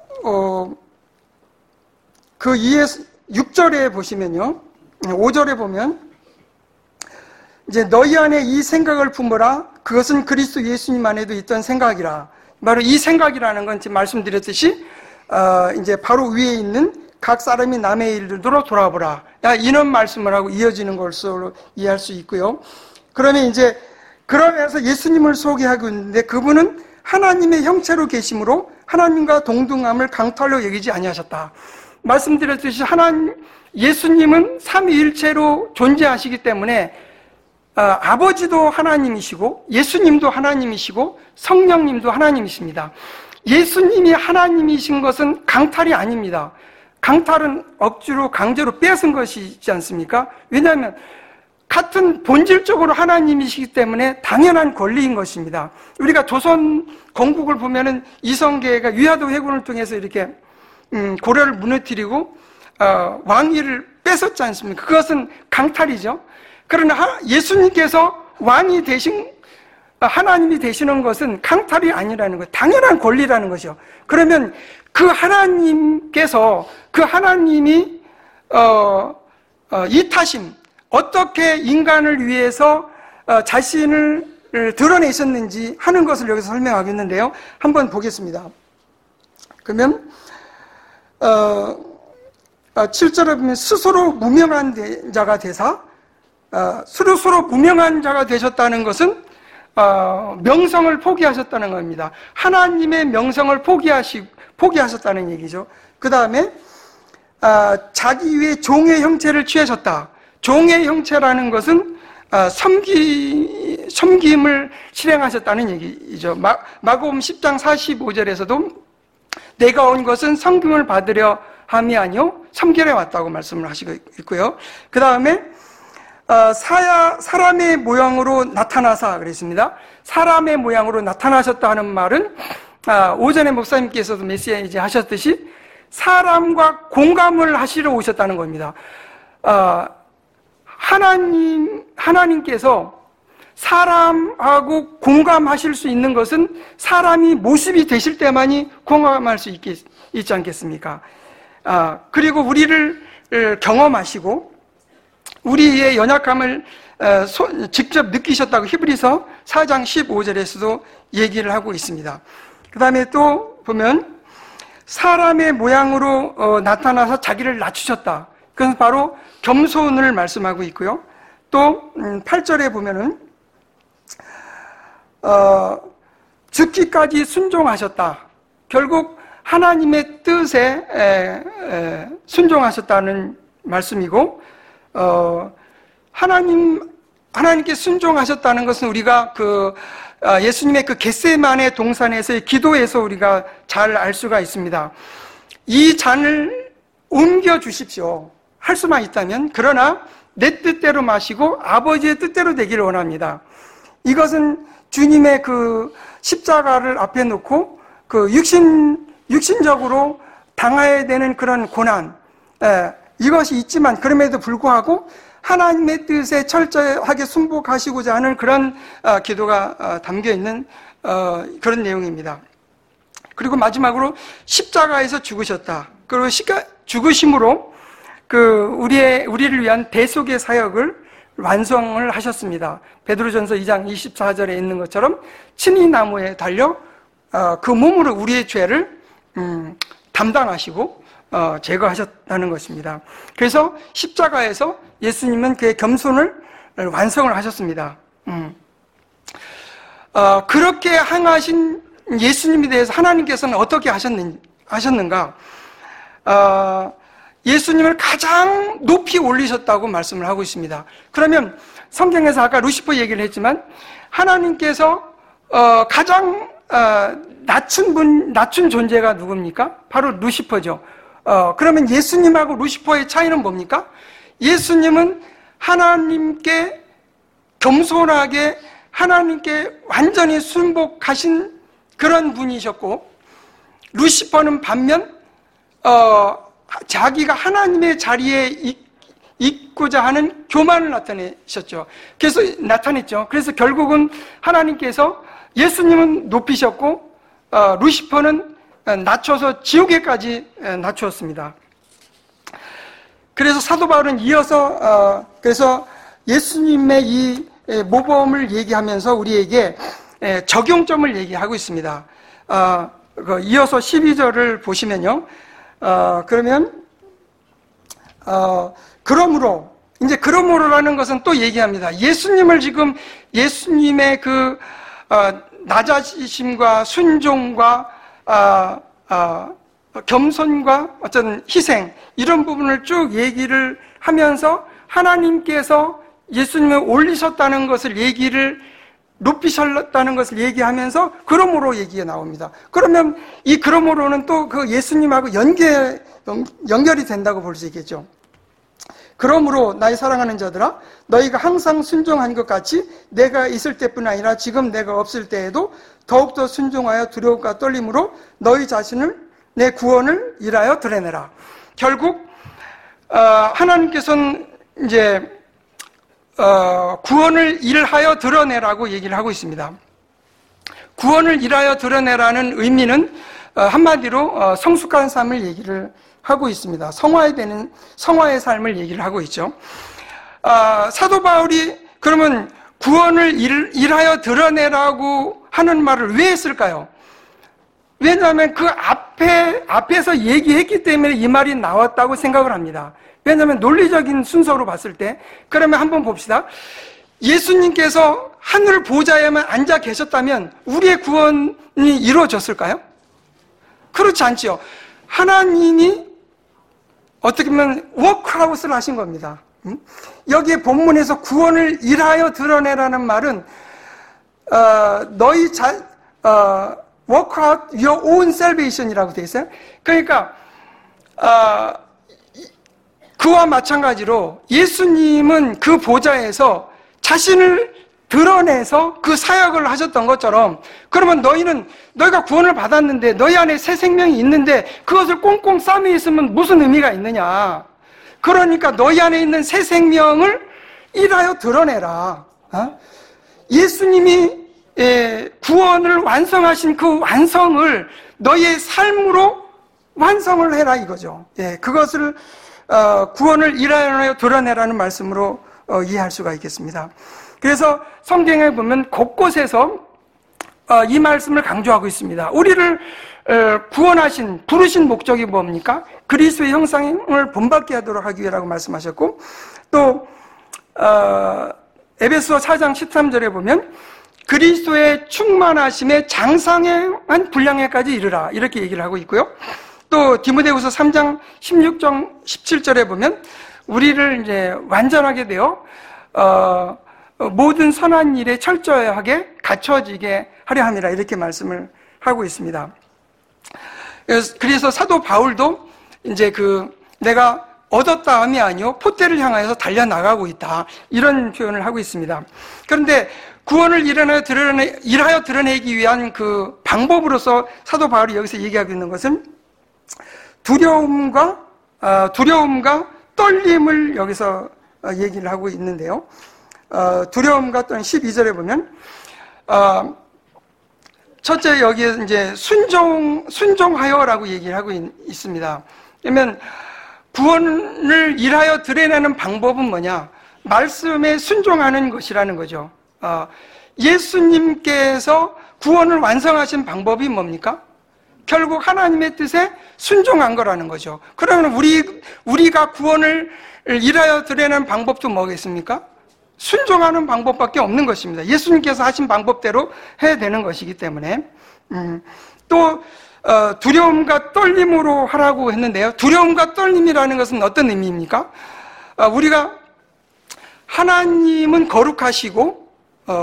그 6절에 보시면요, 5절에 보면 이제 너희 안에 이 생각을 품어라. 그것은 그리스도 예수님 안에도 있던 생각이라. 바로 이 생각이라는 건 지금 말씀드렸듯이 이제 바로 위에 있는 각 사람이 남의 일들로 돌아보라. 이런 말씀을 하고 이어지는 것으로 이해할 수 있고요. 그러면 이제 그러면서 예수님을 소개하고 있는데 그분은 하나님의 형체로 계심으로 하나님과 동등함을 강탈로 여기지 아니하셨다. 말씀드렸듯이 예수님은 삼위일체로 존재하시기 때문에 아버지도 하나님이시고 예수님도 하나님이시고 성령님도 하나님이십니다. 예수님이 하나님이신 것은 강탈이 아닙니다. 강탈은 억지로 강제로 빼앗은 것이지 않습니까? 왜냐하면 같은 본질적으로 하나님이시기 때문에 당연한 권리인 것입니다. 우리가 조선 건국을 보면은 이성계가 위화도 회군을 통해서 이렇게 고려를 무너뜨리고 왕위를 뺏었지 않습니까? 그것은 강탈이죠. 그러나 예수님께서 왕이 되신 하나님이 되시는 것은 강탈이 아니라는 거예요. 당연한 권리라는 것이요. 그러면 그 하나님께서 그 하나님이 이타심, 어떻게 인간을 위해서 자신을 드러내셨는지 하는 것을 여기서 설명하겠는데요. 한번 보겠습니다. 그러면 7절에 보면 스스로 무명한 자가 되사, 스스로 무명한 자가 되셨다는 것은 명성을 포기하셨다는 겁니다. 하나님의 명성을 포기하셨다는 얘기죠. 그 다음에 자기 위에 종의 형체를 취하셨다. 종의 형체라는 것은 섬김을 실행하셨다는 얘기죠. 마가복음 10장 45절에서도 내가 온 것은 섬김을 받으려 함이 아니요 섬기려 왔다고 말씀을 하시고 있고요. 그 다음에 사람의 모양으로 나타나사 그랬습니다. 사람의 모양으로 나타나셨다 하는 말은 오전에 목사님께서도 메시지 하셨듯이 사람과 공감을 하시러 오셨다는 겁니다. 하나님께서 사람하고 공감하실 수 있는 것은 사람이 모습이 되실 때만이 공감할 수 있지 않겠습니까? 그리고 우리를 경험하시고 우리의 연약함을 직접 느끼셨다고 히브리서 4장 15절에서도 얘기를 하고 있습니다. 그 다음에 또 보면 사람의 모양으로 나타나서 자기를 낮추셨다. 그건 바로 겸손을 말씀하고 있고요. 또 8절에 보면은 죽기까지 순종하셨다. 결국 하나님의 뜻에 순종하셨다는 말씀이고, 하나님께 순종하셨다는 것은 우리가 예수님의 그 겟세마네 동산에서의 기도에서 우리가 잘 알 수가 있습니다. 이 잔을 옮겨 주십시오. 할 수만 있다면. 그러나 내 뜻대로 마시고 아버지의 뜻대로 되기를 원합니다. 이것은 주님의 그 십자가를 앞에 놓고 그 육신적으로 당해야 되는 그런 고난, 이것이 있지만 그럼에도 불구하고 하나님의 뜻에 철저하게 순복하시고자 하는 그런 기도가 담겨 있는 그런 내용입니다. 그리고 마지막으로 십자가에서 죽으셨다. 그리고 죽으심으로 우리를 위한 대속의 사역을 완성을 하셨습니다. 베드로전서 2장 24절에 있는 것처럼 친히 나무에 달려 그 몸으로 우리의 죄를 담당하시고 제거하셨다는 것입니다. 그래서 십자가에서 예수님은 그의 겸손을 완성을 하셨습니다. 그렇게 행하신 예수님에 대해서 하나님께서는 어떻게 하셨는가? 예수님을 가장 높이 올리셨다고 말씀을 하고 있습니다. 그러면 성경에서 아까 루시퍼 얘기를 했지만 하나님께서 가장 낮춘 존재가 누굽니까? 바로 루시퍼죠. 그러면 예수님하고 루시퍼의 차이는 뭡니까? 예수님은 하나님께 겸손하게 하나님께 완전히 순복하신 그런 분이셨고, 루시퍼는 반면 자기가 하나님의 자리에 있고자 하는 교만을 나타냈죠. 그래서 결국은 하나님께서 예수님은 높이셨고 루시퍼는 낮춰서 지옥에까지 낮추었습니다. 그래서 사도 바울은 이어서 그래서 예수님의 이 모범을 얘기하면서 우리에게 적용점을 얘기하고 있습니다. 이어서 12절을 보시면요. 그러면 그러므로라는 것은 또 얘기합니다. 예수님을 지금 예수님의 그 낮아지심과 순종과 겸손과 어떤 희생 이런 부분을 쭉 얘기를 하면서 하나님께서 예수님을 올리셨다는 것을 높이셨다는 것을 얘기하면서 그러므로 얘기가 나옵니다. 그러면 이 그러므로는 또 그 예수님하고 연결이 된다고 볼 수 있겠죠. 그러므로 나의 사랑하는 자들아, 너희가 항상 순종한 것 같이 내가 있을 때뿐 아니라 지금 내가 없을 때에도 더욱더 순종하여 두려움과 떨림으로 너희 자신을 내 구원을 일하여 드러내라. 결국 하나님께서는 이제 구원을 일하여 드러내라고 얘기를 하고 있습니다. 구원을 일하여 드러내라는 의미는 한마디로 성숙한 삶을 얘기를 하고 있습니다. 성화의 삶을 얘기를 하고 있죠. 사도 바울이 그러면 구원을 일하여 드러내라고 하는 말을 왜 했을까요? 왜냐하면 그 앞에서 얘기했기 때문에 이 말이 나왔다고 생각을 합니다. 왜냐하면 논리적인 순서로 봤을 때, 그러면 한번 봅시다. 예수님께서 하늘 보좌에만 앉아 계셨다면 우리의 구원이 이루어졌을까요? 그렇지 않지요. 하나님이 어떻게 보면 워크아웃을 하신 겁니다. 여기에 본문에서 구원을 일하여 드러내라는 말은 work out your own salvation이라고 되어 있어요. 그러니까 그와 마찬가지로 예수님은 그 보좌에서 자신을 드러내서 그 사역을 하셨던 것처럼, 그러면 너희가 구원을 받았는데 너희 안에 새 생명이 있는데 그것을 꽁꽁 싸매 있으면 무슨 의미가 있느냐. 그러니까 너희 안에 있는 새 생명을 일하여 드러내라. 예수님이 구원을 완성하신 그 완성을 너희의 삶으로 완성을 해라 이거죠. 그것을 구원을 일하여 드러내라는 말씀으로 이해할 수가 있겠습니다. 그래서 성경에 보면 곳곳에서 이 말씀을 강조하고 있습니다. 우리를 부르신 목적이 뭡니까? 그리스도의 형상을 본받게 하도록 하기 위해라고 말씀하셨고, 또 에베소 4장 13절에 보면 그리스도의 충만하심에 장성한 분량에까지 이르라 이렇게 얘기를 하고 있고요. 또 디모데후서 3장 16장 17절에 보면 우리를 이제 완전하게 되어 모든 선한 일에 철저하게 갖춰지게 하려 함이라 이렇게 말씀을 하고 있습니다. 그래서 사도 바울도 이제 내가 얻었다함이 아니요 포대를 향하여서 달려나가고 있다 이런 표현을 하고 있습니다. 그런데 구원을 일하여 드러내기 위한 그 방법으로서 사도 바울이 여기서 얘기하고 있는 것은 두려움과 떨림을 여기서 얘기를 하고 있는데요. 두려움과 떨림 12절에 보면 첫째 여기에 이제 순종하여라고 얘기를 하고 있습니다. 그러면 구원을 일하여 드러내는 방법은 뭐냐? 말씀에 순종하는 것이라는 거죠. 예수님께서 구원을 완성하신 방법이 뭡니까? 결국 하나님의 뜻에 순종한 거라는 거죠. 그러면 우리가 구원을 이루어 드리는 방법도 뭐겠습니까? 순종하는 방법밖에 없는 것입니다. 예수님께서 하신 방법대로 해야 되는 것이기 때문에. 또 두려움과 떨림으로 하라고 했는데요. 두려움과 떨림이라는 것은 어떤 의미입니까? 우리가 하나님은 거룩하시고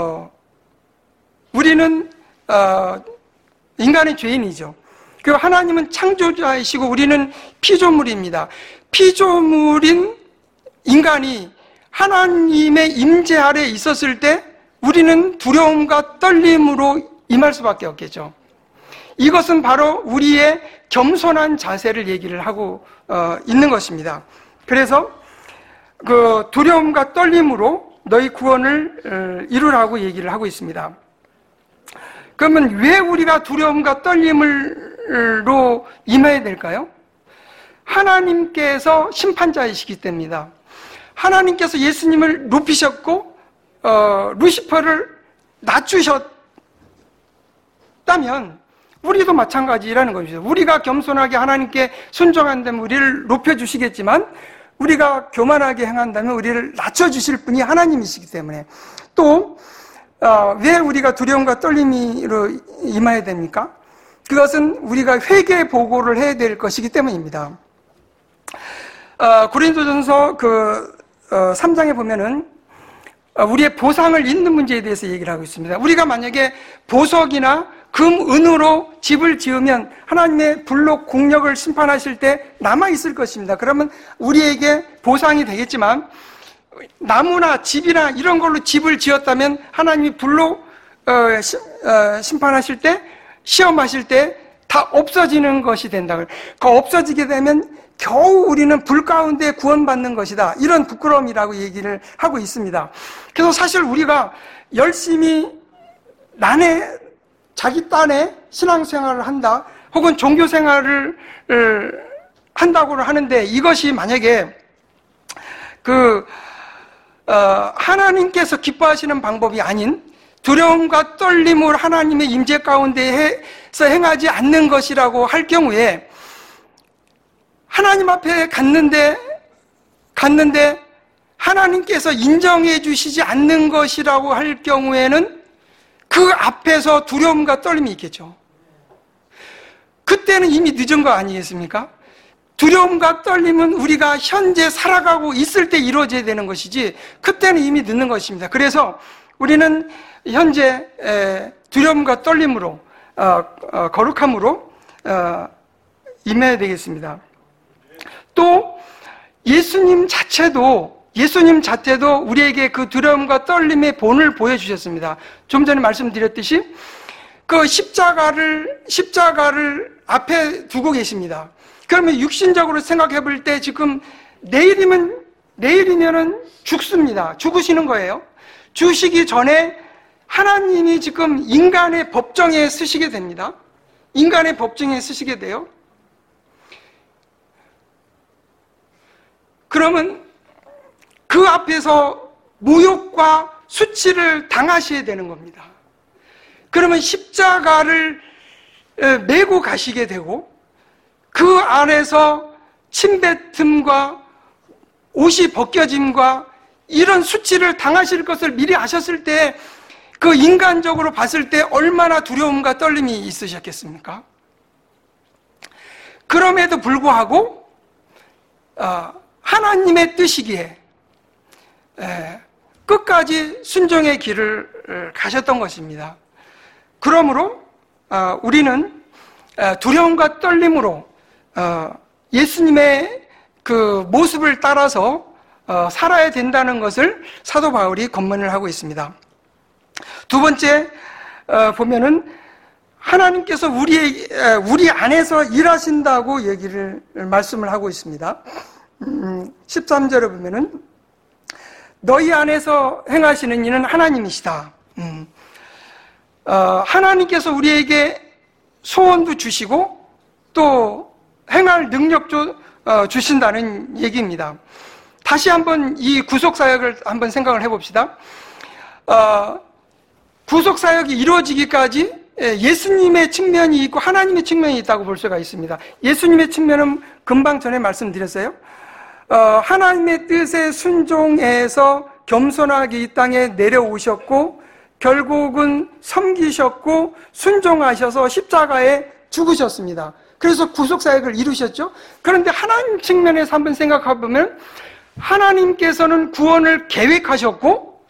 우리는 인간의 죄인이죠. 그리고 하나님은 창조자이시고 우리는 피조물입니다. 피조물인 인간이 하나님의 임재 아래 있었을 때 우리는 두려움과 떨림으로 임할 수밖에 없겠죠. 이것은 바로 우리의 겸손한 자세를 얘기를 하고 있는 것입니다. 그래서 그 두려움과 떨림으로 너희 구원을 이루라고 얘기를 하고 있습니다. 그러면 왜 우리가 두려움과 떨림으로 임해야 될까요? 하나님께서 심판자이시기 때문입니다. 하나님께서 예수님을 높이셨고 루시퍼를 낮추셨다면 우리도 마찬가지라는 것이죠. 우리가 겸손하게 하나님께 순종한다면 우리를 높여주시겠지만 우리가 교만하게 행한다면 우리를 낮춰주실 분이 하나님이시기 때문에 또 왜 우리가 두려움과 떨림으로 임해야 됩니까? 그것은 우리가 회개 보고를 해야 될 것이기 때문입니다. 고린도전서 3장에 보면은 우리의 보상을 잇는 문제에 대해서 얘기를 하고 있습니다. 우리가 만약에 보석이나 금, 은으로 집을 지으면 하나님의 불로 공력을 심판하실 때 남아있을 것입니다. 그러면 우리에게 보상이 되겠지만 나무나 집이나 이런 걸로 집을 지었다면 하나님이 불로 심판하실 때, 시험하실 때 다 없어지는 것이 된다. 없어지게 되면 겨우 우리는 불 가운데 구원받는 것이다. 이런 부끄러움이라고 얘기를 하고 있습니다. 그래서 사실 우리가 열심히 자기 딴에 신앙생활을 한다, 혹은 종교생활을 한다고 하는데 이것이 만약에 하나님께서 기뻐하시는 방법이 아닌 두려움과 떨림을 하나님의 임재 가운데에서 행하지 않는 것이라고 할 경우에 하나님 앞에 갔는데 하나님께서 인정해 주시지 않는 것이라고 할 경우에는 그 앞에서 두려움과 떨림이 있겠죠. 그때는 이미 늦은 거 아니겠습니까? 두려움과 떨림은 우리가 현재 살아가고 있을 때 이루어져야 되는 것이지 그때는 이미 늦는 것입니다. 그래서 우리는 현재 두려움과 떨림으로 거룩함으로 임해야 되겠습니다. 또 예수님 자체도 우리에게 그 두려움과 떨림의 본을 보여주셨습니다. 좀 전에 말씀드렸듯이 그 십자가를 앞에 두고 계십니다. 그러면 육신적으로 생각해 볼 때 지금 내일이면은 죽습니다. 죽으시는 거예요. 죽으시기 전에 하나님이 지금 인간의 법정에 서시게 됩니다. 인간의 법정에 서시게 돼요. 그러면 그 앞에서 모욕과 수치를 당하셔야 되는 겁니다. 그러면 십자가를 메고 가시게 되고 그 안에서 침뱉음과 옷이 벗겨짐과 이런 수치를 당하실 것을 미리 아셨을 때 그 인간적으로 봤을 때 얼마나 두려움과 떨림이 있으셨겠습니까? 그럼에도 불구하고 하나님의 뜻이기에 끝까지 순종의 길을 가셨던 것입니다. 그러므로 우리는 두려움과 떨림으로 예수님의 그 모습을 따라서 살아야 된다는 것을 사도 바울이 권면을 하고 있습니다. 두 번째 보면은 하나님께서 우리 안에서 일하신다고 말씀을 하고 있습니다. 13절에 보면은 너희 안에서 행하시는 이는 하나님이시다. 하나님께서 우리에게 소원도 주시고 또 행할 능력도 주신다는 얘기입니다. 다시 한번 이 구속사역을 한번 생각을 해봅시다. 구속사역이 이루어지기까지 예수님의 측면이 있고 하나님의 측면이 있다고 볼 수가 있습니다. 예수님의 측면은 금방 전에 말씀드렸어요. 하나님의 뜻에 순종해서 겸손하게 이 땅에 내려오셨고 결국은 섬기셨고 순종하셔서 십자가에 죽으셨습니다. 그래서 구속사역을 이루셨죠. 그런데 하나님 측면에서 한번 생각해보면 하나님께서는 구원을 계획하셨고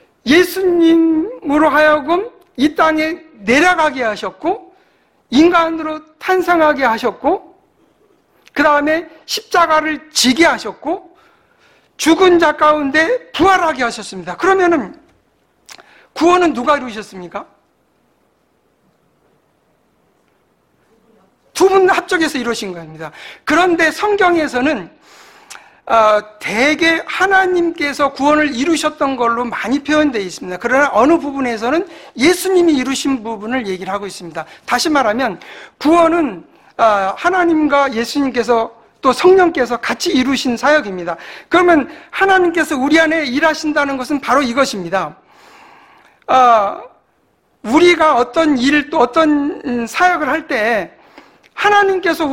예수님으로 하여금 이 땅에 내려가게 하셨고 인간으로 탄생하게 하셨고 그 다음에 십자가를 지게 하셨고 죽은 자 가운데 부활하게 하셨습니다. 그러면은 구원은 누가 이루셨습니까? 두 분 합적해서 이루신 겁니다. 그런데 성경에서는 대개 하나님께서 구원을 이루셨던 걸로 많이 표현되어 있습니다. 그러나 어느 부분에서는 예수님이 이루신 부분을 얘기를 하고 있습니다. 다시 말하면 구원은 하나님과 예수님께서 또 성령께서 같이 이루신 사역입니다. 그러면 하나님께서 우리 안에 일하신다는 것은 바로 이것입니다. 우리가 어떤 일 또 어떤 사역을 할 때 하나님께서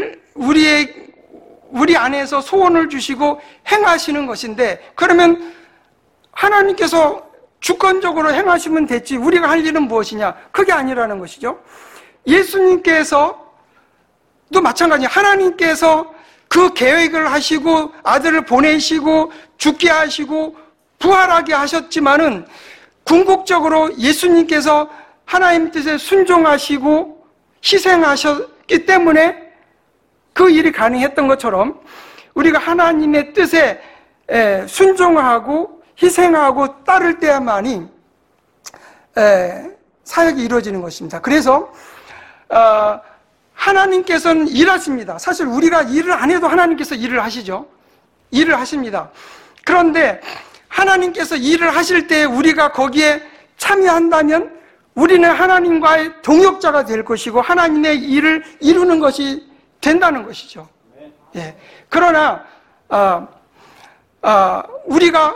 우리 안에서 소원을 주시고 행하시는 것인데 그러면 하나님께서 주권적으로 행하시면 됐지 우리가 할 일은 무엇이냐? 그게 아니라는 것이죠. 예수님께서도 마찬가지예요. 하나님께서 그 계획을 하시고 아들을 보내시고 죽게 하시고 부활하게 하셨지만은 궁극적으로 예수님께서 하나님 뜻에 순종하시고 희생하셨기 때문에 그 일이 가능했던 것처럼 우리가 하나님의 뜻에 순종하고 희생하고 따를 때만이 사역이 이루어지는 것입니다. 그래서 하나님께서는 일하십니다. 사실 우리가 일을 안 해도 하나님께서 일을 하시죠. 일을 하십니다. 그런데 하나님께서 일을 하실 때 우리가 거기에 참여한다면 우리는 하나님과의 동역자가 될 것이고 하나님의 일을 이루는 것이 된다는 것이죠. 예. 그러나 우리가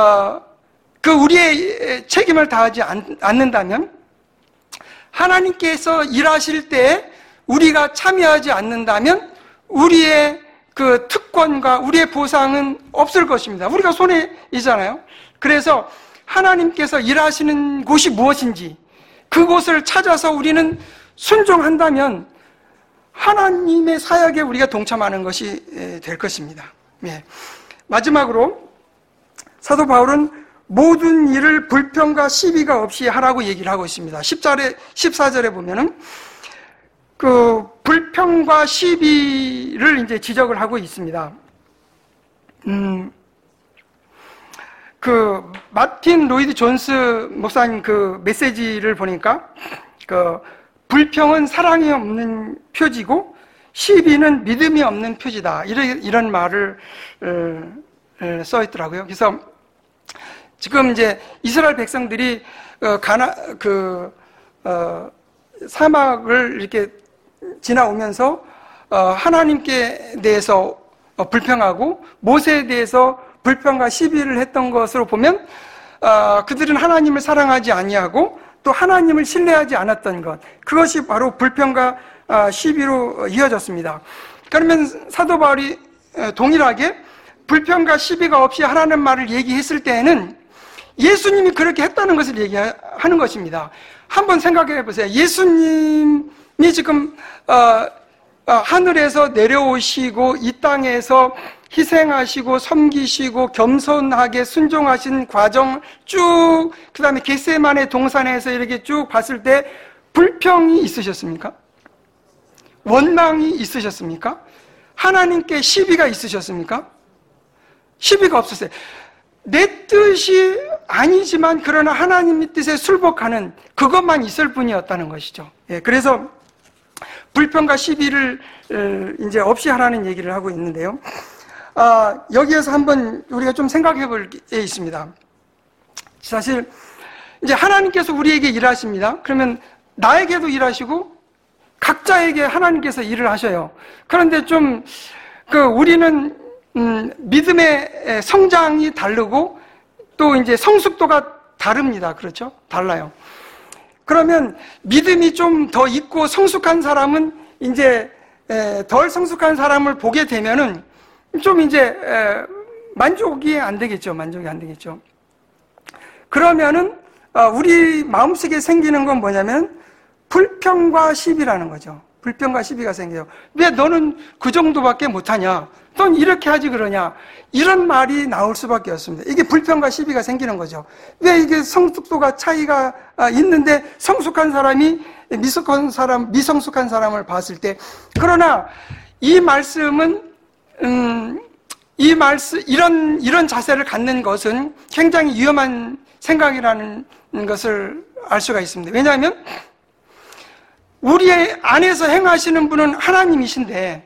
우리의 책임을 다하지 않는다면 하나님께서 일하실 때 우리가 참여하지 않는다면 우리의 그 특권과 우리의 보상은 없을 것입니다. 우리가 손해이잖아요. 그래서 하나님께서 일하시는 곳이 무엇인지 그곳을 찾아서 우리는 순종한다면 하나님의 사역에 우리가 동참하는 것이 될 것입니다. 예. 마지막으로 사도 바울은 모든 일을 불평과 시비가 없이 하라고 얘기를 하고 있습니다. 14절에 보면은 그 불평과 시비를 이제 지적을 하고 있습니다. 그 마틴 로이드 존스 목사님 그 메시지를 보니까 그 불평은 사랑이 없는 표지고 시비는 믿음이 없는 표지다. 이런 말을 써 있더라고요. 그래서 지금 이제 이스라엘 백성들이 사막을 이렇게 지나오면서 하나님께 대해서 불평하고 모세에 대해서 불평과 시비를 했던 것으로 보면 그들은 하나님을 사랑하지 아니하고 또 하나님을 신뢰하지 않았던 것, 그것이 바로 불평과 시비로 이어졌습니다. 그러면 사도 바울이 동일하게 불평과 시비가 없이 하라는 말을 얘기했을 때에는 예수님이 그렇게 했다는 것을 얘기하는 것입니다. 한번 생각해 보세요. 예수님이 지금 하늘에서 내려오시고 이 땅에서 희생하시고 섬기시고 겸손하게 순종하신 과정 쭉, 그 다음에 겟세마네 동산에서 이렇게 쭉 봤을 때 불평이 있으셨습니까? 원망이 있으셨습니까? 하나님께 시비가 있으셨습니까? 시비가 없었어요. 내 뜻이 아니지만 그러나 하나님의 뜻에 술복하는 그것만 있을 뿐이었다는 것이죠. 예, 그래서 불평과 시비를 이제 없이 하라는 얘기를 하고 있는데요. 여기에서 한번 우리가 좀 생각해 볼 게 있습니다. 사실 이제 하나님께서 우리에게 일하십니다. 그러면 나에게도 일하시고 각자에게 하나님께서 일을 하셔요. 그런데 좀 우리는 믿음의 성장이 다르고 또 이제 성숙도가 다릅니다. 그렇죠? 달라요. 그러면 믿음이 좀 더 있고 성숙한 사람은 이제 덜 성숙한 사람을 보게 되면은 좀 이제 만족이 안 되겠죠. 만족이 안 되겠죠. 그러면은 우리 마음속에 생기는 건 뭐냐면 불평과 시비라는 거죠. 불평과 시비가 생겨요. 왜 너는 그 정도밖에 못하냐? 넌 이렇게 하지 그러냐? 이런 말이 나올 수밖에 없습니다. 이게 불평과 시비가 생기는 거죠. 왜 이게 성숙도가 차이가 있는데 성숙한 사람이 미성숙한 사람을 봤을 때, 그러나 이 말씀은 이런 자세를 갖는 것은 굉장히 위험한 생각이라는 것을 알 수가 있습니다. 왜냐하면 우리 안에서 행하시는 분은 하나님이신데,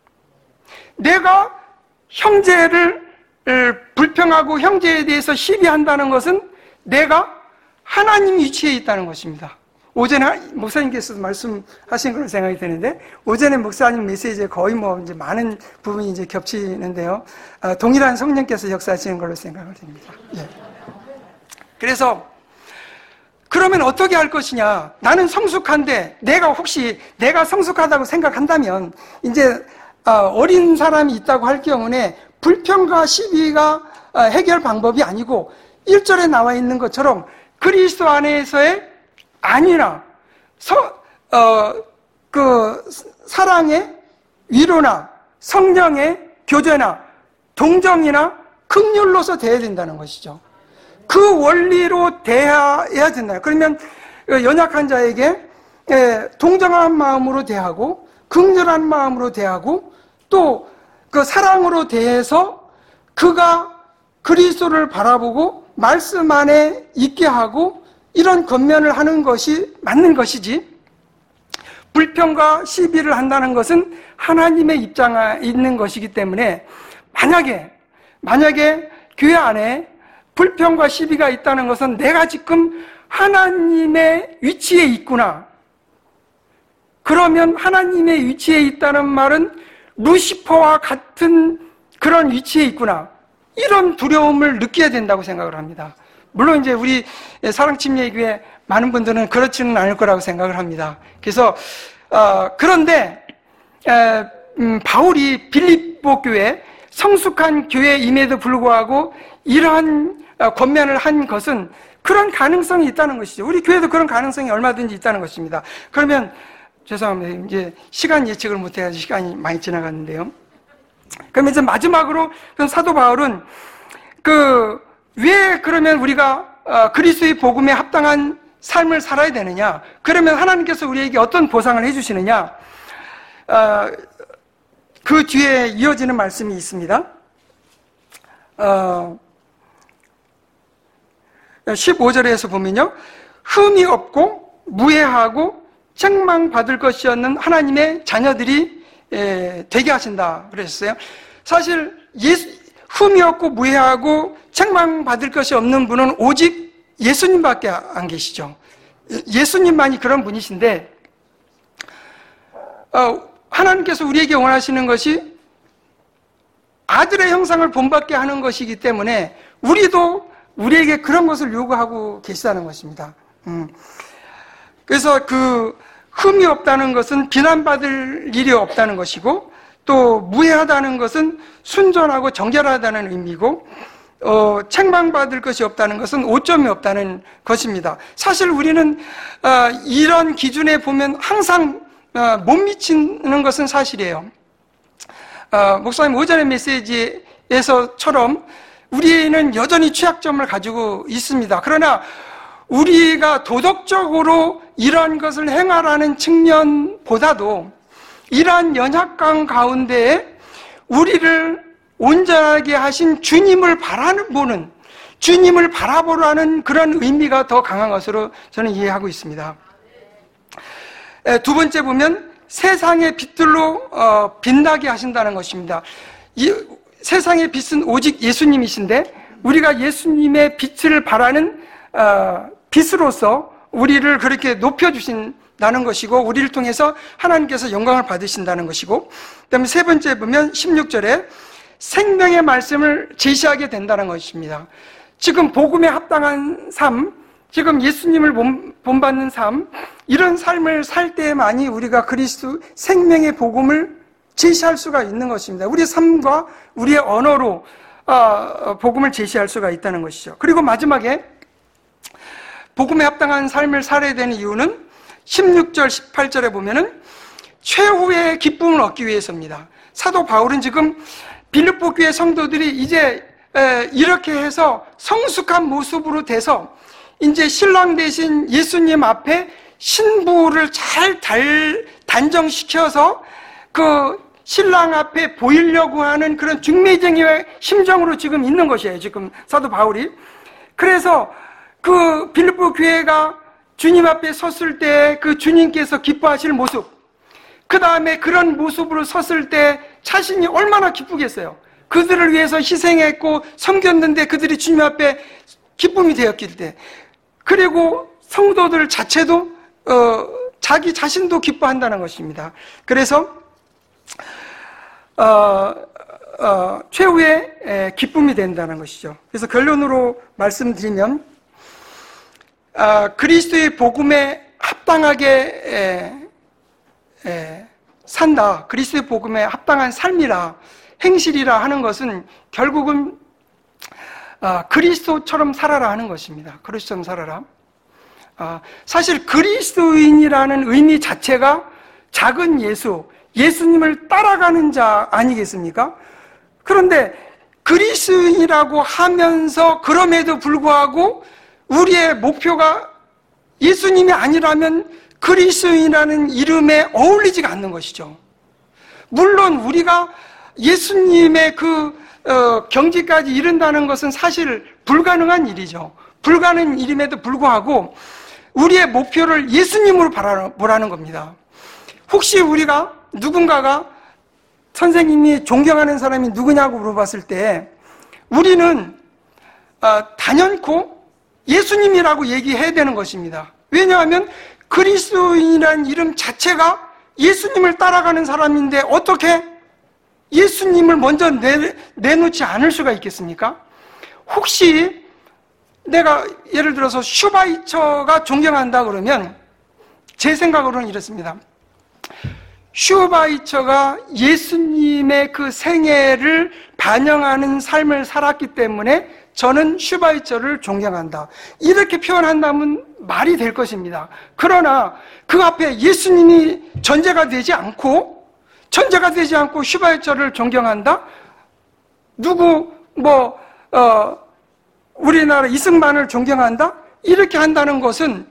내가 형제를 불평하고 형제에 대해서 시비한다는 것은 내가 하나님 위치에 있다는 것입니다. 오전에 목사님께서 말씀하신 걸로 생각이 되는데, 오전에 목사님 메시지에 거의 이제 많은 부분이 이제 겹치는데요. 동일한 성령께서 역사하시는 걸로 생각을 됩니다. 예. 그래서 그러면 어떻게 할 것이냐? 나는 성숙한데 내가 성숙하다고 생각한다면 이제 어린 사람이 있다고 할 경우에 불평과 시비가 해결 방법이 아니고 1절에 나와 있는 것처럼 그리스도 안에서의 안위나 사랑의 위로나 성령의 교제나 동정이나 긍휼로서 대해야 된다는 것이죠. 그 원리로 대해야 된다. 그러면 연약한 자에게 동정한 마음으로 대하고 긍휼한 마음으로 대하고 또 그 사랑으로 대해서 그가 그리스도를 바라보고 말씀 안에 있게 하고 이런 겉면을 하는 것이 맞는 것이지, 불평과 시비를 한다는 것은 하나님의 입장에 있는 것이기 때문에 만약에 교회 안에 불평과 시비가 있다는 것은 내가 지금 하나님의 위치에 있구나. 그러면 하나님의 위치에 있다는 말은 루시퍼와 같은 그런 위치에 있구나. 이런 두려움을 느껴야 된다고 생각을 합니다. 물론 이제 우리 사랑침례교회 많은 분들은 그렇지는 않을 거라고 생각을 합니다. 그래서 그런데 바울이 빌립보 교회 성숙한 교회임에도 불구하고 이러한 권면을 한 것은 그런 가능성이 있다는 것이죠. 우리 교회도 그런 가능성이 얼마든지 있다는 것입니다. 그러면 죄송합니다. 이제 시간 예측을 못해가지고 시간이 많이 지나갔는데요. 그럼 이제 마지막으로 사도 바울은 왜 그러면 우리가 그리스도의 복음에 합당한 삶을 살아야 되느냐? 그러면 하나님께서 우리에게 어떤 보상을 해주시느냐? 그 뒤에 이어지는 말씀이 있습니다. 15절에서 보면요, 흠이 없고 무해하고 책망받을 것이 없는 하나님의 자녀들이 되게 하신다 그랬어요. 사실 흠이 없고 무해하고 책망받을 것이 없는 분은 오직 예수님밖에 안 계시죠. 예수님만이 그런 분이신데, 하나님께서 우리에게 원하시는 것이 아들의 형상을 본받게 하는 것이기 때문에 우리도 우리에게 그런 것을 요구하고 계시다는 것입니다. 그래서 흠이 없다는 것은 비난받을 일이 없다는 것이고, 또 무해하다는 것은 순전하고 정결하다는 의미고, 책망받을 것이 없다는 것은 오점이 없다는 것입니다. 사실 우리는 이런 기준에 보면 항상 못 미치는 것은 사실이에요. 목사님 오전의 메시지에서처럼 우리는 여전히 취약점을 가지고 있습니다. 그러나 우리가 도덕적으로 이런 것을 행하라는 측면보다도 이러한 연약감 가운데에 우리를 온전하게 하신 주님을 보는, 주님을 바라보라는 그런 의미가 더 강한 것으로 저는 이해하고 있습니다. 두 번째 보면 세상의 빛들로 빛나게 하신다는 것입니다. 세상의 빛은 오직 예수님이신데 우리가 예수님의 빛을 바라는 빛으로서 우리를 그렇게 높여주신다는 것이고, 우리를 통해서 하나님께서 영광을 받으신다는 것이고, 그 다음에 세 번째 보면 16절에 생명의 말씀을 제시하게 된다는 것입니다. 지금 복음에 합당한 삶, 지금 예수님을 본받는 삶, 이런 삶을 살 때만이 우리가 그리스도 생명의 복음을 제시할 수가 있는 것입니다. 우리의 삶과 우리의 언어로 복음을 제시할 수가 있다는 것이죠. 그리고 마지막에 복음에 합당한 삶을 살아야 되는 이유는 16절, 18절에 보면은 최후의 기쁨을 얻기 위해서입니다. 사도 바울은 지금 빌립보 교회 성도들이 이제 이렇게 해서 성숙한 모습으로 돼서 이제 신랑 대신 예수님 앞에 신부를 잘 단정시켜서 그 신랑 앞에 보이려고 하는 그런 중매쟁이의 심정으로 지금 있는 것이에요. 지금 사도 바울이. 그래서 그 빌립보 교회가 주님 앞에 섰을 때 그 주님께서 기뻐하실 모습, 그 다음에 그런 모습으로 섰을 때 자신이 얼마나 기쁘겠어요. 그들을 위해서 희생했고 섬겼는데 그들이 주님 앞에 기쁨이 되었길 때, 그리고 성도들 자체도 자기 자신도 기뻐한다는 것입니다. 그래서 최후의 기쁨이 된다는 것이죠. 그래서 결론으로 말씀드리면 그리스도의 복음에 합당하게 산다, 그리스도의 복음에 합당한 삶이라, 행실이라 하는 것은 결국은 그리스도처럼 살아라 하는 것입니다. 그리스도처럼 살아라. 사실 그리스도인이라는 의미 자체가 작은 예수, 예수님을 따라가는 자 아니겠습니까? 그런데 그리스도인이라고 하면서 그럼에도 불구하고 우리의 목표가 예수님이 아니라면 그리스도인이라는 이름에 어울리지가 않는 것이죠. 물론 우리가 예수님의 그 경지까지 이른다는 것은 사실 불가능한 일이죠. 불가능한 일임에도 불구하고 우리의 목표를 예수님으로 바라보라는 겁니다. 혹시 우리가 누군가가 선생님이 존경하는 사람이 누구냐고 물어봤을 때 우리는 단연코 예수님이라고 얘기해야 되는 것입니다. 왜냐하면 그리스도인이라는 이름 자체가 예수님을 따라가는 사람인데 어떻게 예수님을 먼저 내놓지 않을 수가 있겠습니까? 혹시 내가 예를 들어서 슈바이처가 존경한다 그러면 제 생각으로는 이렇습니다. 슈바이처가 예수님의 그 생애를 반영하는 삶을 살았기 때문에 저는 슈바이처를 존경한다, 이렇게 표현한다면 말이 될 것입니다. 그러나 그 앞에 예수님이 전제가 되지 않고 슈바이처를 존경한다? 우리나라 이승만을 존경한다? 이렇게 한다는 것은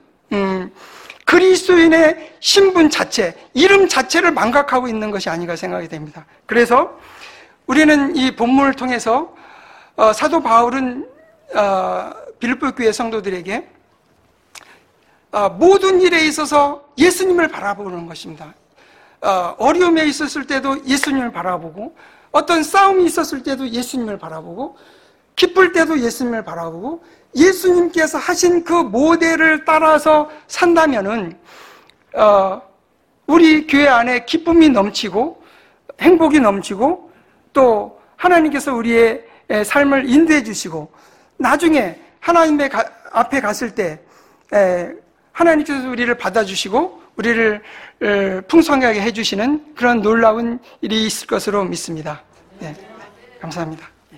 그리스도인의 신분 자체, 이름 자체를 망각하고 있는 것이 아닌가 생각이 됩니다. 그래서 우리는 이 본문을 통해서 사도 바울은 빌립보 교회 성도들에게 모든 일에 있어서 예수님을 바라보는 것입니다. 어려움에 있었을 때도 예수님을 바라보고, 어떤 싸움이 있었을 때도 예수님을 바라보고, 기쁠 때도 예수님을 바라보고, 예수님께서 하신 그 모델을 따라서 산다면은 우리 교회 안에 기쁨이 넘치고 행복이 넘치고 또 하나님께서 우리의 삶을 인도해 주시고 나중에 하나님의 앞에 갔을 때 하나님께서 우리를 받아주시고 우리를 풍성하게 해주시는 그런 놀라운 일이 있을 것으로 믿습니다. 네, 감사합니다.